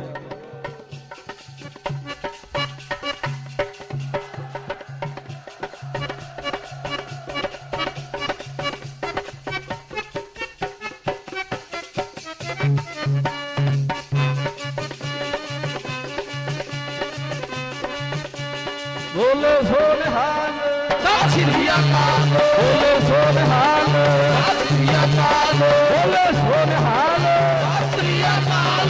ਬੋਲੇ ਸੋ ਨਿਹਾਲ, श्री अकाल, बोले सो निहाल, श्री अकाल, बोले सो निहाल, श्री अकाल।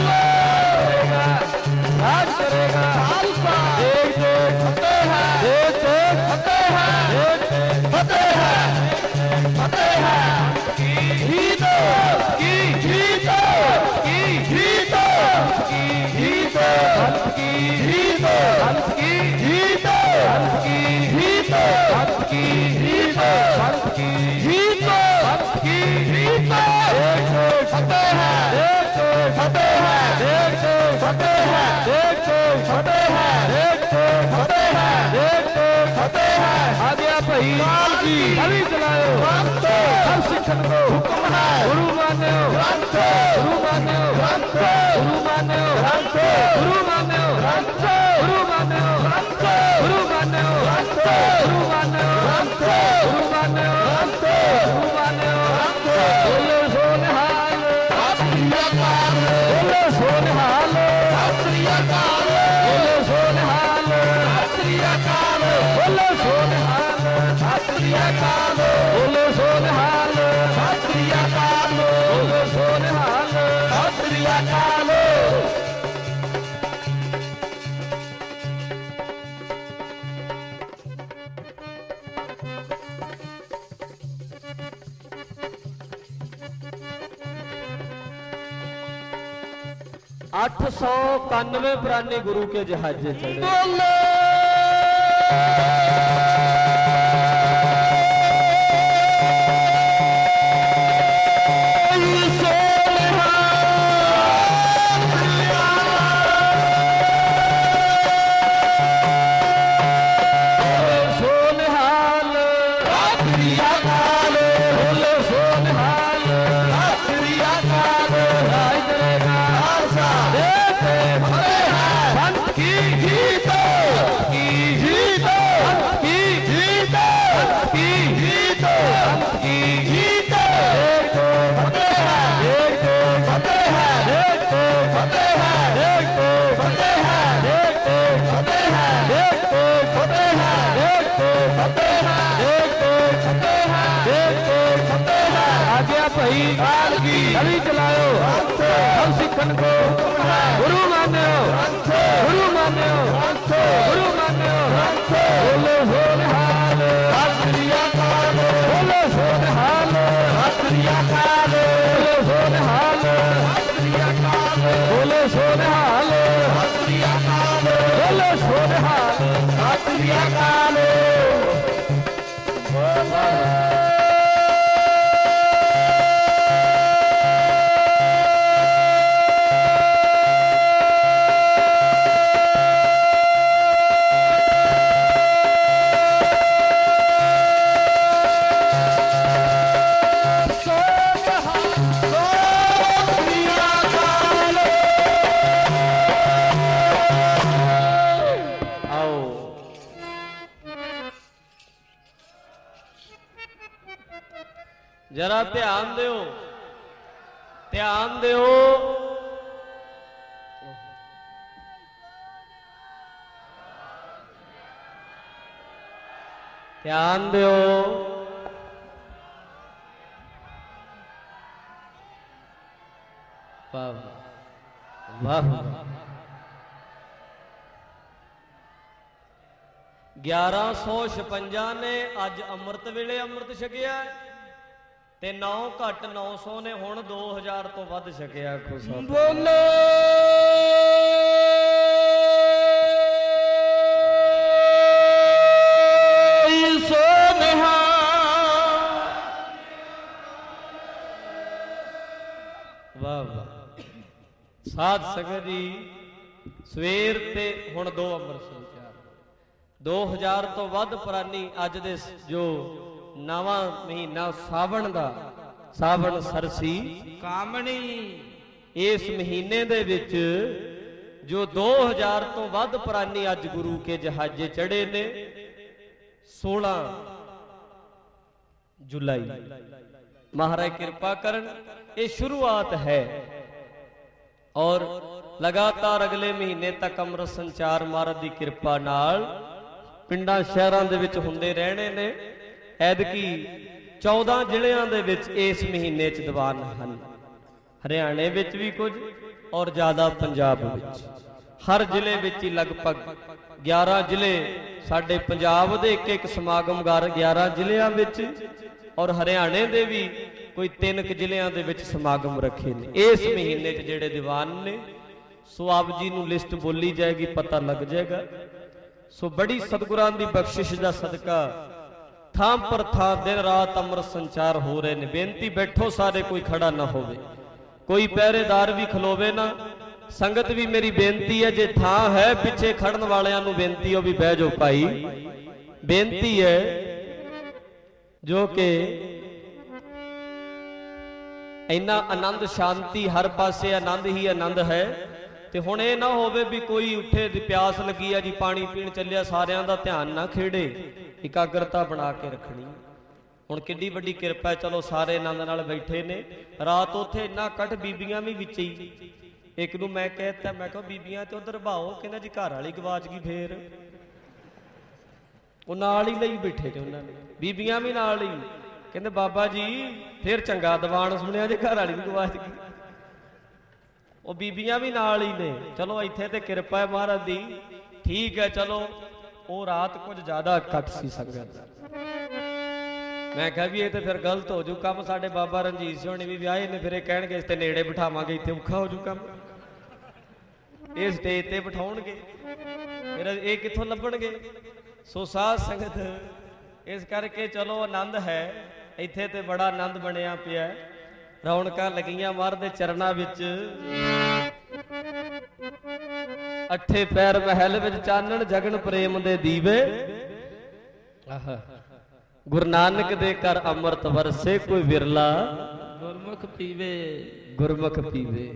राज करेगा खालसा, देख देख फतेह है, देख देख फतेह है, देख फतेह है, फतेह है। की जीत, की जीत, की जीत, की जीत, पंथ की जीत, पंथ की जीत, पंथ की जीत, पंथ की जीत, पंथ की जीत, पंथ की जीत। देख फतेह है, देख फतेह है, देख फतेह है, देख फतेह है, देख फतेह है, देख फतेह है। आ गया भाई जी, अभी चलाओ हर सिखन को हुक्म है, गुरु मान्यो, गुरु मान्यो, गुरु मान्यो, गुरु मान्यो, गुरु मान्यो, गुरु मान्यो, गुरु मान्यो, गुरु मान्यो, गुरु मान्यो। बोलो सो निहाल, श्री अकाल, बोलो सो निहाल, श्री अकाल, बोलो सो निहाल, श्री अकाल, बोलो सो निहाल, श्री अकाल, बोलो सो निहाल, श्री अकाल, बोलो सो निहाल, श्री अकाल। आठ 891 प्राणी गुरु के जहाजे चढ़े। अभी चलाओ सब सिखन को गुरु मान्यो गुरु मान्यो गुरु मान्यो बोलो सोनिहाल सत श्री अकाल बोलो सोनिहाल सत श्री अकाल बोलो सोनिहाल सत श्री अकाल बोलो सोनिहाल सत श्री अकाल बोलो सोनिहाल सत श्री अकाल जरा ध्यान दियो ध्यान दियो ध्यान दियो वाह वाह 1156 ने अज अमृत वेले अमृत छकिया ते 9 घट 900 ने हुण 2000 तो वध छकिया खुशा बोलो सोनिहा वाह वाह साध संगत जी सवेर ते हुण 2 अमृत संचार 2000 तो वध प्राणी अज दे जो नवा महीना सावन दा सावन सरसी कामणी इस महीने दे विच जो 2000 तो वध प्राणी अज गुरु के जहाजे चढ़े ने 16 जुलाई महाराज कृपा करन ये शुरुआत है और लगातार अगले महीने तक अमृत संचार महाराज की कृपा नाल पिंडां शहरां दे विच हुंदे रहने ने ऐदकी 14 ਜ਼ਿਲ੍ਹਿਆਂ ਦੇ ਵਿੱਚ ਇਸ ਮਹੀਨੇ 'ਚ ਦੀਵਾਨ ਹਨ ਹਰਿਆਣੇ ਵਿੱਚ ਵੀ ਕੁਝ ਔਰ ਜ਼ਿਆਦਾ ਪੰਜਾਬ ਵਿੱਚ ਹਰ ਜ਼ਿਲ੍ਹੇ ਵਿੱਚ ਹੀ ਲਗਭਗ 11 ਜ਼ਿਲ੍ਹੇ ਸਾਡੇ ਪੰਜਾਬ ਦੇ ਇੱਕ ਸਮਾਗਮਗਾਰ 11 ਜ਼ਿਲ੍ਹਿਆਂ ਵਿੱਚ ਔਰ ਹਰਿਆਣੇ ਦੇ ਵੀ ਕੋਈ 3 ਜ਼ਿਲ੍ਹਿਆਂ ਦੇ ਵਿੱਚ ਸਮਾਗਮ ਰੱਖੇ ਨੇ ਇਸ ਮਹੀਨੇ 'ਚ ਜਿਹੜੇ ਦੀਵਾਨ ਨੇ ਸੋ ਆਪ ਜੀ ਨੂੰ ਲਿਸਟ ਬੋਲੀ ਜਾਏਗੀ ਪਤਾ ਲੱਗ ਜਾਏਗਾ ਸੋ ਬੜੀ ਸਤਿਗੁਰਾਂ ਦੀ ਬਖਸ਼ਿਸ਼ ਦਾ ਸਦਕਾ थां पर थां दिन रात अमृत संचार हो रहे ने बेनती बैठो सारे कोई खड़ा ना होवे कोई पहरेदार भी खलोवे ना संगत भी मेरी बेनती है जे थां है पिछे खड़न वालियां नूं बेनती हो भी बह जाओ भाई बेनती है जो कि इन्ना आनंद शांति हर पासे आनंद ही आनंद है ते हुण इह ना होवे भी कोई उठे दी प्यास लगी है जी पानी पीण चलिया सारियां दा ध्यान ना खेड़े इकाग्रता बना के रखनी हुण किड्डी वड्डी किरपा है चलो सारे आनंद नाल बैठे ने रात उत्थे इन्ना कट बीबियां भी विच ही एक नूं मैं कहता मैं कहो बीबियां ते उधर भाओ कहंदा जी घर वाली गवाच गई फेर ਉਹ ਨਾਲ ਹੀ ਲਈ ਬੈਠੇ ਨੇ ਉਹਨਾਂ ਨੇ ਬੀਬੀਆਂ ਵੀ ਨਾਲ ਹੀ ਕਹਿੰਦੇ ਬਾਬਾ ਜੀ ਫਿਰ ਚੰਗਾ ਦੀਵਾਨ ਸੁਣਿਆ ਜੇ ਘਰ ਵਾਲੀ ਵੀ ਗਵਾਚ ਗਈ ਉਹ ਬੀਬੀਆਂ ਵੀ ਨਾਲ ਹੀ ਨੇ ਚਲੋ ਇੱਥੇ ਤੇ ਕਿਰਪਾ ਹੈ ਮਹਾਰਾਜ ਦੀ ਠੀਕ ਹੈ ਚਲੋ ਉਹ ਰਾਤ ਕੁਝ ਜ਼ਿਆਦਾ ਘੱਟ ਸੀ ਸੰਗਤ ਮੈਂ ਕਿਹਾ ਵੀ ਇਹ ਤੇ ਫਿਰ ਗਲਤ ਹੋ ਜੂ ਕੰਮ ਸਾਡੇ ਬਾਬਾ ਰਣਜੀਤ ਸਿੰਘ ਹੋਣੀ ਵੀ ਵਿਆਹੇ ਨੇ ਫਿਰ ਇਹ ਕਹਿਣਗੇ ਇਸ ਤੇ ਨੇੜੇ ਬਿਠਾਵਾਂਗੇ ਇੱਥੇ ਔਖਾ ਹੋ ਜੂ ਕੰਮ ਇਹ ਸਟੇਜ ਤੇ ਬਿਠਾਉਣਗੇ ਫਿਰ ਇਹ ਕਿੱਥੋਂ ਲੱਭਣਗੇ ਸੋ ਸਾਧ ਸੰਗਤ ਇਸ ਕਰਕੇ ਚਲੋ ਆਨੰਦ ਹੈ ਇੱਥੇ ਤੇ ਬੜਾ ਆਨੰਦ ਬਣਿਆ ਪਿਆ ਰੌਣਕਾਂ ਲੱਗੀਆਂ ਮਹਾਰਾਜ ਦੇ ਚਰਨਾਂ ਵਿੱਚ ਅੱਠੇ ਪੈਰ ਮਹਿਲ ਵਿੱਚ ਚਾਨਣ ਜਗਨ ਪ੍ਰੇਮ ਦੇ ਦੀਵੇ ਆਹਾ ਗੁਰੂ ਨਾਨਕ ਦੇ ਕਰ ਅੰਮ੍ਰਿਤ ਵਰਸੇ ਕੋਈ ਵਿਰਲਾ ਗੁਰਮੁਖ ਪੀਵੇ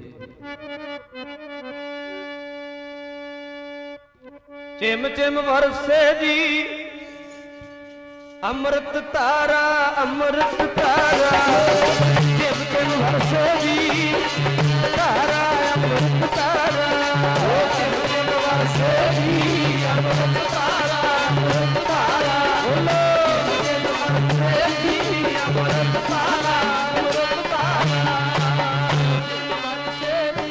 ਚਿਮ ਚਿਮ ਵਰਸੇ ਜੀ ਅੰਮ੍ਰਿਤ ਤਾਰਾ ਚਿਮ ਚਿਮ ਵਰਸੇ ਜੀ ਤਾਰਾ ਅੰਮ੍ਰਿਤ ਤਾਰਾ ਚਿਮ ਚਿਮ ਵਰਸੇ ਜੀ ਅੰਮ੍ਰਿਤ ਤਾਰਾ ਬੋਲੋ अंमृत तारा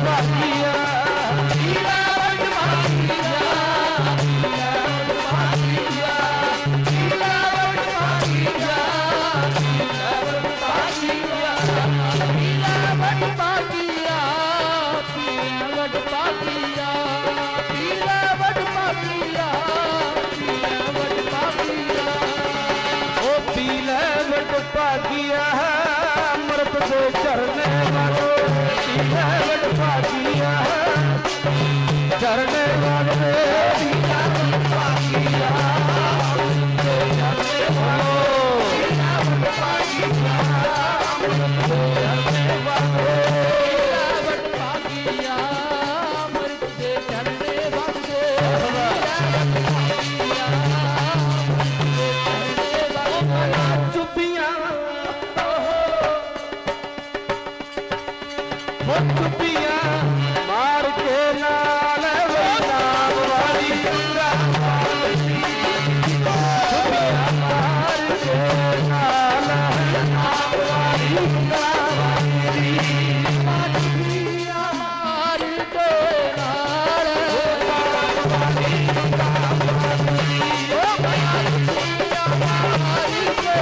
ਭਾਗੀਆ ਪੀਲਾ ਵਡ ਭਾਗੀਆ ਪੀਲਾ ਵਡ ਭਾਗੀਆ ਪੀਲਾ ਵਡ ਭਾਗੀਆ ਪੀਲਾ ਵਡ ਭਾਗੀਆ ਪੀਲਾ ਵਡ ਭਾਗੀਆ ਪੀਲਾ ਵਡ ਭਾਗੀਆ ਪੀਲਾ ਵਡ ਭਾਗੀਆ ਪੀਲਾ ਵਡ ਭਾਗੀਆ ਉਹ ਪੀਲਾ ਵਡ ਭਾਗੀਆ ਅੰਮ੍ਰਿਤ ਦੇ ਝਰਨੇ ਵਾਲੋ ਪੀਲਾ ਵਡ ਭਾਗੀਆ ਝਰਨੇ ਵਾਲੇ ਪੀਲਾ ਵਡ ਭਾਗੀਆ ਅੰਮ੍ਰਿਤ ਦੇ ਝਰਨੇ ਵਾਲੋ ਪੀਲਾ ਵਡ ਭਾਗੀਆ ਅੰਮ੍ਰਿਤ ਦੇ ਝਰਨੇ ਵਾਲੋ ਪੀਲਾ ਵਡ ਭਾਗੀਆ ਅੰਮ੍ਰਿਤ ਦੇ ਝਰਨੇ ਵਾਲੋ ਪੀਲਾ ਵਡ ਭਾਗੀਆ ਅੰਮ੍ਰਿਤ ਦੇ ਝਰਨੇ ਵਾਲੋ ਚੁੱਪੀਆਂ ਚੁੱਪੀਆਂ ਮਾਰ ਕੇ ਨਾਲ ਨਾਮ ਵਾਲੀ ਗੰਗਾ ਚੁੱਪੀਆਂ ਮਾਰ ਕੇ ਨਾਲ ਨਾਮ ਵਾਲੀ ਗੰਗਾ ਚੁੱਪੀਆਂ ਮਾਰ ਕੇ ਨਾਲ ਨਾਮ ਵਾਲੀ ਗੰਗਾ ਉਹ ਚੁੱਪੀਆਂ ਮਾਰ ਕੇ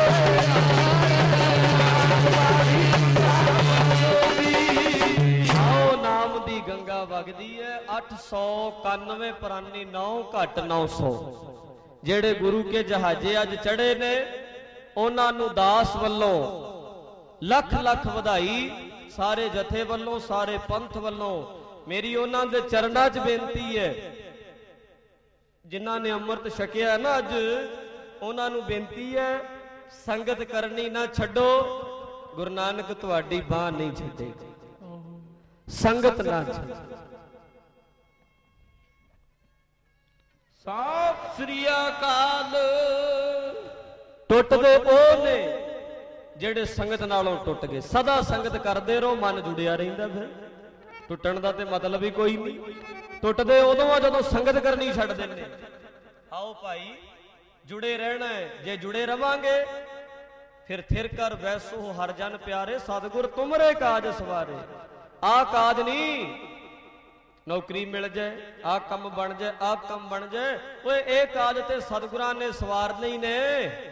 ਨਾਮ ਦੀ ਗੰਗਾ ਵਗਦੀ ਹੈ 891 ਪ੍ਰਾਨੀ 9 ਘੱਟ 900 ਜਿਹੜੇ ਗੁਰੂ ਕੇ ਜਹਾਜ਼ੇ ਅੱਜ ਚੜੇ ਨੇ ਉਹਨਾਂ ਨੂੰ ਦਾਸ ਵੱਲੋਂ ਲੱਖ ਲੱਖ ਵਧਾਈ ਸਾਰੇ ਜਥੇ ਵੱਲੋਂ ਸਾਰੇ ਪੰਥ ਵੱਲੋਂ ਮੇਰੀ ਉਹਨਾਂ ਦੇ ਚਰਨਾਂ 'ਚ ਬੇਨਤੀ ਹੈ ਜਿਨ੍ਹਾਂ ਨੇ ਅੰਮ੍ਰਿਤ ਛਕਿਆ ਨਾ ਅੱਜ ਉਹਨਾਂ ਨੂੰ ਬੇਨਤੀ ਹੈ ਸੰਗਤ ਕਰਨੀ ਨਾ ਛੱਡੋ ਗੁਰੂ ਨਾਨਕ ਤੁਹਾਡੀ ਬਾਹ ਨਹੀਂ ਛੱਡੇਗਾ ਸੰਗਤ ਨਾ ਛੱਡੋ ਸਤਿ ਸ੍ਰੀ ਅਕਾਲ ਟੁੱਟਦੇ ਉਹ ਨੇ ਜਿਹੜੇ ਸੰਗਤ ਨਾਲੋਂ ਟੁੱਟ ਗਏ ਸਦਾ ਸੰਗਤ ਕਰਦੇ ਰਹੋ ਮਨ ਜੁੜਿਆ ਰਹਿੰਦਾ ਫਿਰ ਟੁੱਟਣ ਦਾ ਤੇ ਮਤਲਬ ਹੀ ਕੋਈ ਨਹੀਂ ਟੁੱਟਦੇ ਉਦੋਂ ਆ ਜਦੋਂ ਸੰਗਤ ਕਰਨੀ ਛੱਡ ਦਿੰਦੇ ਆਓ ਭਾਈ ਜੁੜੇ ਰਹਿਣਾ ਜੇ ਜੁੜੇ ਰਵਾਂਗੇ ਫਿਰ ਥਿਰ ਕਰ ਵੈਸੋ ਹਰ ਜਨ ਪਿਆਰੇ ਸਤਿਗੁਰ ਤੁਮਰੇ ਕਾਜ ਸਵਾਰੇ ਆ ਕਾਜ ਨਹੀਂ ਨੌਕਰੀ ਮਿਲ ਜਾਏ ਆ ਕੰਮ ਬਣ ਜਾਏ ਆ ਕੰਮ ਬਣ ਜਾਏ ਓਏ ਇਹ ਕਾਜ ਤੇ ਸਤਿਗੁਰਾਂ ਨੇ ਸਵਾਰਨੇ ਹੀ ਨੇ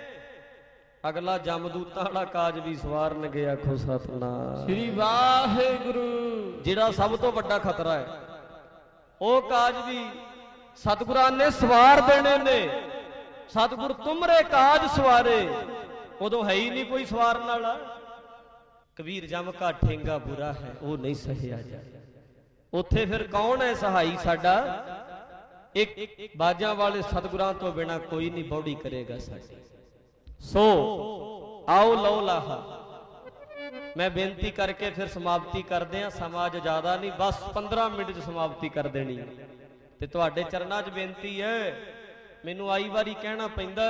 ਅਗਲਾ ਜਮਦੂਤਾਂ ਵਾਲਾ ਕਾਜ ਵੀ ਸਵਾਰਨਗੇ ਆਖੋ ਸਤਨਾਮ ਸ੍ਰੀ ਵਾਹਿਗੁਰੂ ਜਿਹੜਾ ਸਭ ਤੋਂ ਵੱਡਾ ਖਤਰਾ ਹੈ ਉਹ ਕਾਜ ਵੀ ਸਤਿਗੁਰਾਂ ਨੇ ਸਵਾਰ ਦੇਣੇ ਨੇ ਸਤਿਗੁਰ ਤੁਮਰੇ ਕਾਜ ਸਵਾਰੇ ਉਦੋਂ ਹੈ ਹੀ ਨਹੀਂ ਕੋਈ ਸਵਾਰਨ ਵਾਲਾ ਕਬੀਰ ਜਮ ਕਾ ਠੇਂਗਾ ਬੁਰਾ ਹੈ ਉਹ ਨਹੀਂ ਸਹਿਆ ਜਾਂਦਾ ਉੱਥੇ ਫਿਰ ਕੌਣ ਹੈ ਸਹਾਈ ਸਾਡਾ ਇੱਕ ਬਾਜਾਂ ਵਾਲੇ ਸਤਿਗੁਰਾਂ ਤੋਂ ਬਿਨਾ ਕੋਈ ਨਹੀਂ ਬੌੜੀ ਕਰੇਗਾ ਸਾਡੀ ਸੋ ਆਓ ਲਓ ਲਾਹਾ ਮੈਂ ਬੇਨਤੀ ਕਰਕੇ ਫਿਰ ਸਮਾਪਤੀ ਕਰਦੇ ਆ ਸਮਾਜ ਜ਼ਿਆਦਾ ਨਹੀਂ ਬਸ 15 ਮਿੰਟ 'ਚ ਸਮਾਪਤੀ ਕਰ ਦੇਣੀ ਤੇ ਤੁਹਾਡੇ ਚਰਨਾਂ 'ਚ ਬੇਨਤੀ ਹੈ ਮੈਨੂੰ ਆਈ ਵਾਰੀ ਕਹਿਣਾ ਪੈਂਦਾ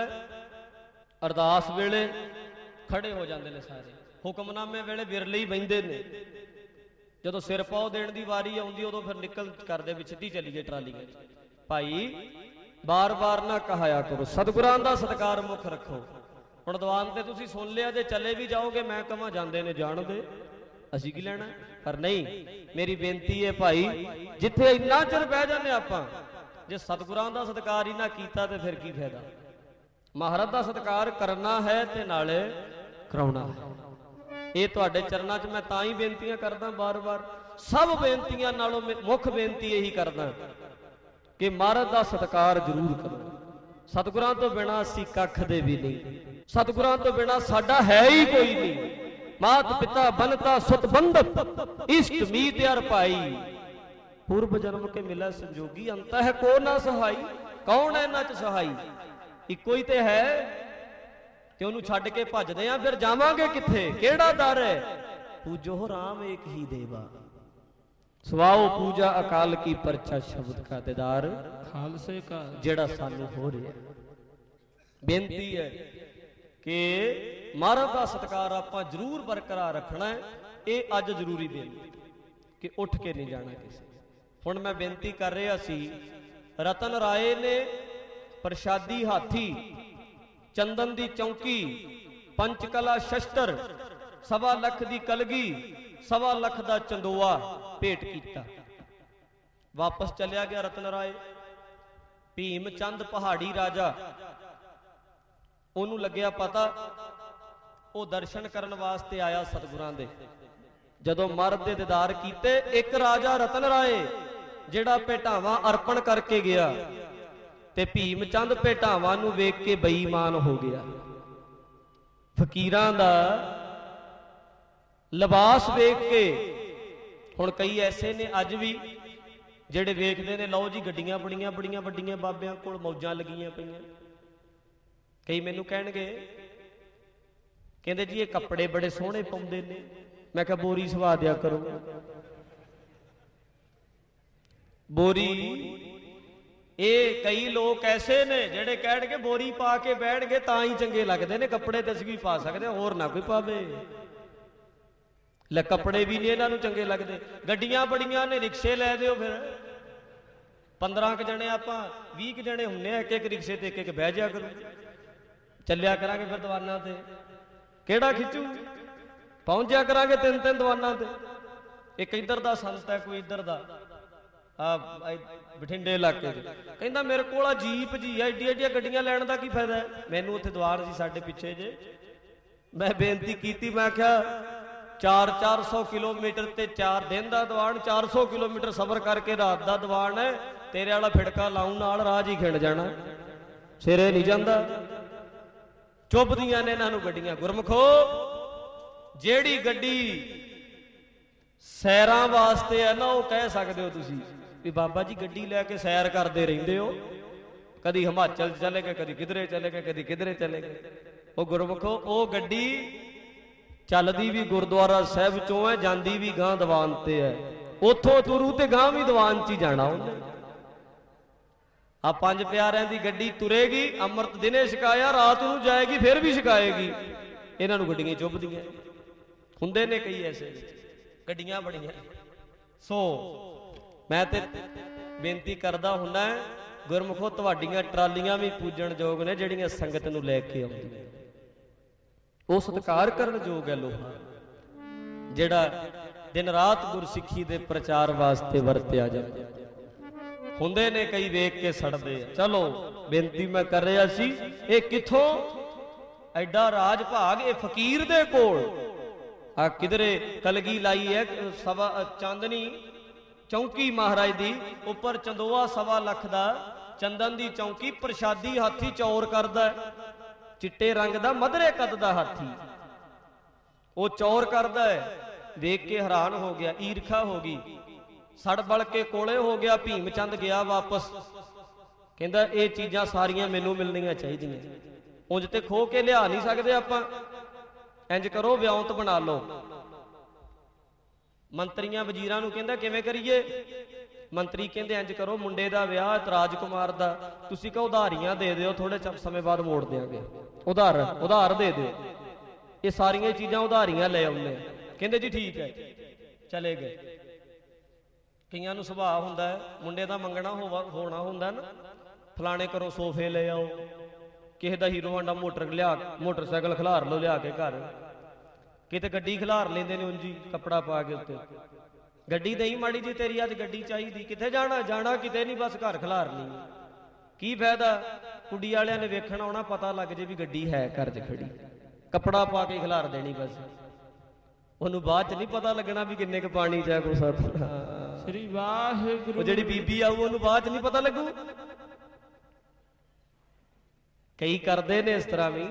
ਅਰਦਾਸ ਵੇਲੇ ਖੜੇ ਹੋ ਜਾਂਦੇ ਨੇ ਸਾਰੇ ਹੁਕਮਨਾਮੇ ਵੇਲੇ ਵਿਰਲੇ ਹੀ ਬਹਿੰਦੇ ਨੇ ਜਦੋਂ ਸਿਰ ਪਾਉ ਦੇਣ ਦੀ ਵਾਰੀ ਆਉਂਦੀ ਉਦੋਂ ਫਿਰ ਨਿਕਲ ਕਰਦੇ ਵੀ ਸਿੱਧੀ ਚਲੀਏ ਟਰਾਲੀਆਂ ਭਾਈ ਬਾਰ-ਬਾਰ ਨਾ ਕਹਾਇਆ ਕਰੋ ਸਤਿਗੁਰਾਂ ਦਾ ਸਤਿਕਾਰ ਮੁੱਖ ਰੱਖੋ ਹੁਣ ਦੀਵਾਨ ਤੇ ਤੁਸੀਂ ਸੁਣ ਲਿਆ ਜੇ ਚੱਲੇ ਵੀ ਜਾਓਗੇ ਮੈਂ ਕਹਾਂ ਜਾਂਦੇ ਨੇ ਜਾਣਦੇ ਅਸੀਂ ਕੀ ਲੈਣਾ ਪਰ ਨਹੀਂ ਮੇਰੀ ਬੇਨਤੀ ਹੈ ਭਾਈ ਜਿੱਥੇ ਇੰਨਾ ਚਿਰ ਬਹਿ ਜਾਂਦੇ ਆਪਾਂ ਜੇ ਸਤਿਗੁਰਾਂ ਦਾ ਸਤਿਕਾਰ ਹੀ ਨਾ ਕੀਤਾ ਤੇ ਫਿਰ ਕੀ ਫਾਇਦਾ ਮਹਾਰਾਜ ਦਾ ਸਤਿਕਾਰ ਕਰਨਾ ਹੈ ਤੇ ਨਾਲੇ ਕਰਾਉਣਾ ਹੈ ਇਹ ਤੁਹਾਡੇ ਚਰਨਾਂ 'ਚ ਮੈਂ ਤਾਂ ਹੀ ਬੇਨਤੀਆਂ ਕਰਦਾ ਬਾਰ-ਬਾਰ ਸਭ ਬੇਨਤੀਆਂ ਨਾਲੋਂ ਮੁੱਖ ਬੇਨਤੀ ਇਹੀ ਕਰਦਾ ਕਿ ਮਹਾਰਾਜ ਦਾ ਸਤਿਕਾਰ ਜ਼ਰੂਰ ਕਰੋ ਸਤਿਗੁਰਾਂ ਤੋਂ ਬਿਨਾਂ ਅਸੀਂ ਕੱਖ ਦੇ ਵੀ ਨਹੀਂ ਸਤਿਗੁਰਾਂ ਤੋਂ ਬਿਨਾਂ ਸਾਡਾ ਹੈ ਹੀ ਕੋਈ ਨਹੀਂ ਮਾਤ ਪਿਤਾ ਬਨਤਾ ਸੁਤ ਬੰਧਪ ਇਸ਼ਟ ਮੀਤ ਅਰ ਭਾਈ पूर्व जन्म के मिला संजोगी अंत है को ना सहाई कौन है इन्हां च सहाई इक्को ही ते है ते ओनू छड्ड के भजदे आ फिर जावांगे किथे किहड़ा दर है पूजो राम एक ही देवा सवाओ पूजा अकाल की परचा शब्द का दीदार खालसे का जेड़ा सानू हो रहा बेनती है कि महाराज का सत्कार आपां जरूर बरकरार रखना है ये अज जरूरी बेनती कि उठ के नहीं जाना किसी ਹੁਣ ਮੈਂ ਬੇਨਤੀ ਕਰ ਰਿਹਾ ਸੀ ਰਤਨ ਰਾਏ ਨੇ ਪ੍ਰਸ਼ਾਦੀ ਹਾਥੀ ਚੰਦਨ ਦੀ ਚੌਂਕੀ ਪੰਚਕਲਾ ਸ਼ਸਤਰ 1.25 ਲੱਖ ਦੀ ਕਲਗੀ 1.25 ਲੱਖ ਦਾ ਚੰਦੋਆ ਭੇਟ ਕੀਤਾ। ਵਾਪਸ ਚਲਿਆ ਗਿਆ ਰਤਨ ਰਾਏ। ਭੀਮ ਚੰਦ ਪਹਾੜੀ ਰਾਜਾ, ਉਹਨੂੰ ਲੱਗਿਆ ਪਤਾ, ਉਹ ਦਰਸ਼ਨ ਕਰਨ ਵਾਸਤੇ ਆਇਆ ਸਤਿਗੁਰਾਂ ਦੇ। ਜਦੋਂ ਮਹਾਰਾਜ ਦੇ ਦੀਦਾਰ ਕੀਤੇ, ਇੱਕ ਰਾਜਾ ਰਤਨ ਰਾਏ ਜਿਹੜਾ ਭੇਟਾਵਾਂ ਅਰਪਣ ਕਰਕੇ ਗਿਆ, ਤੇ ਭੀਮ ਚੰਦ ਭੇਟਾਵਾਂ ਨੂੰ ਵੇਖ ਕੇ ਬੇਈਮਾਨ ਹੋ ਗਿਆ। ਫਕੀਰਾਂ ਦਾ ਲਿਬਾਸ ਵੇਖ ਕੇ, ਹੁਣ ਕਈ ਐਸੇ ਨੇ ਅੱਜ ਵੀ ਜਿਹੜੇ ਵੇਖਦੇ ਨੇ, ਲਓ ਜੀ ਗੱਡੀਆਂ ਬੜੀਆਂ ਬੜੀਆਂ ਵੱਡੀਆਂ ਬਾਬਿਆਂ ਕੋਲ ਮੌਜਾਂ ਲੱਗੀਆਂ ਪਈਆਂ। ਕਈ ਮੈਨੂੰ ਕਹਿਣਗੇ, ਕਹਿੰਦੇ ਜੀ ਇਹ ਕੱਪੜੇ ਬੜੇ ਸੋਹਣੇ ਪਾਉਂਦੇ ਨੇ। ਮੈਂ ਕਿਹਾ ਬੋਰੀ ਸਵਾ ਦਿਆ ਕਰੋ। ਬੋਰੀ, ਇਹ ਕਈ ਲੋਕ ਐਸੇ ਨੇ ਜਿਹੜੇ ਕਹਿਣਗੇ ਬੋਰੀ ਪਾ ਕੇ ਬੈਠਣਗੇ ਤਾਂ ਹੀ ਚੰਗੇ ਲੱਗਦੇ ਨੇ, ਕੱਪੜੇ ਤੇ ਅਸੀਂ ਵੀ ਪਾ ਸਕਦੇ, ਹੋਰ ਨਾ ਕੋਈ ਪਾਵੇ। ਲੈ ਕੱਪੜੇ ਵੀ ਨਹੀਂ ਇਹਨਾਂ ਨੂੰ ਚੰਗੇ ਲੱਗਦੇ। ਗੱਡੀਆਂ ਬੜੀਆਂ ਨੇ, ਰਿਕਸ਼ੇ ਲੈ ਦਿਓ ਫਿਰ। 15 ਕੁ ਜਣੇ ਆਪਾਂ, 20 ਕੁ ਜਣੇ ਹੁੰਨੇ ਆ, ਇੱਕ ਇੱਕ ਰਿਕਸ਼ੇ ਤੇ ਇੱਕ ਇੱਕ ਬਹਿ ਜਾ ਕਰੋ, ਚੱਲਿਆ ਕਰਾਂਗੇ ਫਿਰ ਦੀਵਾਨਾਂ ਤੇ। ਕਿਹੜਾ ਖਿੱਚੂ, ਪਹੁੰਚ ਜਾ ਕਰਾਂਗੇ 3-3 ਦੀਵਾਨਾਂ ਤੇ। ਇੱਕ ਇੱਧਰ ਦਾ ਸੰਤ ਹੈ, ਕੋਈ ਇੱਧਰ ਦਾ, ਬਠਿੰਡੇ ਇਲਾਕੇ 'ਚ, ਕਹਿੰਦਾ ਮੇਰੇ ਕੋਲ ਆ ਜੀਪ ਜੀ ਆ, ਏਡੀਆਂ ਏਡੀਆਂ ਗੱਡੀਆਂ ਲੈਣ ਦਾ ਕੀ ਫਾਇਦਾ ਹੈ। ਮੈਨੂੰ ਉੱਥੇ ਦੀਵਾਨ ਸੀ ਸਾਡੇ ਪਿੱਛੇ ਜੇ, ਮੈਂ ਬੇਨਤੀ ਕੀਤੀ, ਮੈਂ ਕਿਹਾ 400 ਕਿਲੋਮੀਟਰ ਤੇ 4 ਦਿਨ ਦਾ ਦੀਵਾਨ, 400 ਕਿਲੋਮੀਟਰ ਸਫ਼ਰ ਕਰਕੇ ਰਾਤ ਦਾ ਦੀਵਾਨ ਹੈ, ਤੇਰੇ ਵਾਲਾ ਫਿੜਕਾ ਲਾਉਣ ਨਾਲ ਰਾਜ ਹੀ ਖਿੰਡ ਜਾਣਾ, ਸਿਰੇ ਨਹੀਂ ਜਾਂਦਾ। ਚੁੱਭਦੀਆਂ ਨੇ ਇਹਨਾਂ ਨੂੰ ਗੱਡੀਆਂ। ਗੁਰਮਖੋ, ਜਿਹੜੀ ਗੱਡੀ ਸੈਰਾਂ ਵਾਸਤੇ ਹੈ ਨਾ, ਉਹ ਕਹਿ ਸਕਦੇ ਹੋ ਤੁਸੀਂ ਵੀ ਬਾਬਾ ਜੀ ਗੱਡੀ ਲੈ ਕੇ ਸੈਰ ਕਰਦੇ ਰਹਿੰਦੇ ਹੋ, ਕਦੀ ਹਿਮਾਚਲ ਚਲੇ ਗਏ, ਕਦੀ ਕਿਧਰੇ ਚਲੇ ਗਏ, ਕਦੀ ਕਿਧਰੇ ਚਲੇ ਗਏ। ਉਹ ਗੁਰਮਖੋ, ਉਹ ਗੱਡੀ ਚੱਲਦੀ ਵੀ ਗੁਰਦੁਆਰਾ ਸਾਹਿਬ ਚੋਂ ਹੈ, ਜਾਂਦੀ ਵੀ ਗਾਂ ਦੀਵਾਨ ਤੇ ਹੈ। ਉੱਥੋਂ ਤੁਰੂ ਤੇ ਗਾਂ ਵੀ ਦੀਵਾਨ 'ਚ ਹੀ ਜਾਣਾ ਉਹਨੇ। ਆ 5 ਪਿਆਰਿਆਂ ਦੀ ਗੱਡੀ ਤੁਰੇਗੀ, ਅੰਮ੍ਰਿਤ ਦਿਨੇ ਛਕਾਇਆ, ਰਾਤ ਨੂੰ ਜਾਏਗੀ, ਫਿਰ ਵੀ ਛਕਾਏਗੀ। ਇਹਨਾਂ ਨੂੰ ਗੱਡੀਆਂ ਚੁੱਭਦੀਆਂ ਹੁੰਦੇ ਨੇ ਕਈ ਐਸੇ, ਗੱਡੀਆਂ ਬੜੀਆਂ। ਸੋ ਮੈਂ ਤੇ ਬੇਨਤੀ ਕਰਦਾ ਹੁੰਦਾ, ਗੁਰਮੁਖੋ ਤੁਹਾਡੀਆਂ ਟਰਾਲੀਆਂ ਵੀ ਪੂਜਣ ਯੋਗ ਨੇ ਜਿਹੜੀਆਂ ਸੰਗਤ ਨੂੰ ਲੈ ਕੇ ਆਉਂਦੀਆਂ। ਉਹ ਸਤਿਕਾਰ ਕਰਨ ਯੋਗ ਹੈ ਲੋਹਾ, ਜਿਹੜਾ ਦਿਨ ਰਾਤ ਗੁਰਸਿੱਖੀ ਦੇ ਪ੍ਰਚਾਰ ਵਾਸਤੇ ਵਰਤਿਆ ਜਾਂਦਾ। ਹੁੰਦੇ ਨੇ ਕਈ ਵੇਖ ਕੇ ਸੜਦੇ ਆ। ਚਲੋ ਬੇਨਤੀ ਮੈਂ ਕਰ ਰਿਹਾ ਸੀ, ਇਹ ਕਿੱਥੋਂ ਐਡਾ ਰਾਜ ਭਾਗ ਇਹ ਫਕੀਰ ਦੇ ਕੋਲ। ਆ ਕਿਧਰੇ ਕਲਗੀ ਲਾਈ ਹੈ ਚਾਂਦਨੀ ਚੌਂਕੀ ਮਹਾਰਾਜ ਦੀ, ਉੱਪਰ ਚੰਦੋਆ 1.25 ਲੱਖ ਦਾ ਚੰਦਨ ਦੀ ਚੌਂਕੀ, ਪ੍ਰਸ਼ਾਦੀ ਹਾਥੀ ਚੌਰ ਕਰਦਾ, ਚਿੱਟੇ ਰੰਗ ਦਾ ਮਧਰੇ ਕੱਦ ਦਾ ਹਾਥੀ, ਉਹ ਚੌਰ ਕਰਦਾ ਹੈ। ਵੇਖ ਕੇ ਹੈਰਾਨ ਹੋ ਗਿਆ, ਈਰਖਾ ਹੋ ਗਈ, ਸੜ ਬਲ ਕੇ ਕੋਲੇ ਹੋ ਗਿਆ। ਭੀਮ ਚੰਦ ਗਿਆ ਵਾਪਸ, ਕਹਿੰਦਾ ਇਹ ਚੀਜ਼ਾਂ ਸਾਰੀਆਂ ਮੈਨੂੰ ਮਿਲਣੀਆਂ ਚਾਹੀਦੀਆਂ, ਉਂਝ ਤੇ ਖੋ ਕੇ ਲਿਆ ਨਹੀਂ ਸਕਦੇ ਆਪਾਂ। ਇੰਜ ਕਰੋ, ਵਿਉਂਤ ਬਣਾ ਲਓ। ਮੰਤਰੀਆਂ ਵਜ਼ੀਰਾਂ ਨੂੰ ਕਹਿੰਦਾ ਕਿਵੇਂ ਕਰੀਏ। ਮੰਤਰੀ ਕਹਿੰਦੇ ਇੰਜ ਕਰੋ, ਮੁੰਡੇ ਦਾ ਵਿਆਹ ਰਾਜਕੁਮਾਰ ਦਾ, ਤੁਸੀਂ ਕਹੋ ਉਧਾਰੀਆਂ ਦੇ ਦਿਓ, ਥੋੜੇ ਸਮੇਂ ਬਾਅਦ ਮੋੜ ਦਿਆਂਗੇ। ਉਧਾਰ ਦੇ ਦਿਓ, ਇਹ ਸਾਰੀਆਂ ਚੀਜ਼ਾਂ ਉਧਾਰੀਆਂ ਲੈ ਆਉਂਦੇ। ਕਹਿੰਦੇ ਜੀ ਠੀਕ ਹੈ। ਚਲੇ ਗਏ। ਕਈਆਂ ਨੂੰ ਸੁਭਾਅ ਹੁੰਦਾ ਹੈ, ਮੁੰਡੇ ਦਾ ਮੰਗਣਾ ਹੋਣਾ ਹੁੰਦਾ ਨਾ, ਫਲਾਣੇ ਘਰੋਂ ਸੋਫੇ ਲੈ ਆਓ, ਕਿਸੇ ਦਾ ਹੀਰੋ ਹਾਂਡਾ ਮੋਟਰਸਾਈਕਲ ਖਿਲਾਰ ਲਓ ਲਿਆ ਕੇ ਘਰ, ਕਿਤੇ ਗੱਡੀ ਖਿਲਾਰ ਲੈਂਦੇ ਨੇ ਉਂਝ ਹੀ ਕੱਪੜਾ ਪਾ ਕੇ ਉੱਤੇ। ਗੱਡੀ ਨਹੀਂ ਮਾੜੀ ਜੀ ਤੇਰੀ ਅੱਜ ਗੱਡੀ ਚਾਹੀਦੀ, ਕਿੱਥੇ ਜਾਣਾ ਕਿਤੇ ਨਹੀਂ, ਬਸ ਘਰ ਖਿਲਾਰਨੀ। ਕੀ ਫਾਇਦਾ, ਕੁੜੀ ਵਾਲਿਆਂ ਨੇ ਵੇਖਣ ਆਉਣਾ, ਪਤਾ ਲੱਗ ਜੇ ਵੀ ਗੱਡੀ ਹੈ ਘਰ 'ਚ ਖੜੀ, ਕੱਪੜਾ ਪਾ ਕੇ ਖਿਲਾਰ ਦੇਣੀ ਬਸ। ਉਹਨੂੰ ਬਾਅਦ 'ਚ ਨਹੀਂ ਪਤਾ ਲੱਗਣਾ ਵੀ ਕਿੰਨੇ ਕੁ ਪਾਣੀ 'ਚ ਹੈ ਕੋਈ ਸ੍ਰੀ ਵਾਹਿਗੁਰੂ। ਉਹ ਜਿਹੜੀ ਬੀਬੀ ਆਊ ਉਹਨੂੰ ਬਾਅਦ 'ਚ ਨਹੀਂ ਪਤਾ ਲੱਗੂ। ਕਈ ਕਰਦੇ ਨੇ ਇਸ ਤਰ੍ਹਾਂ ਵੀ।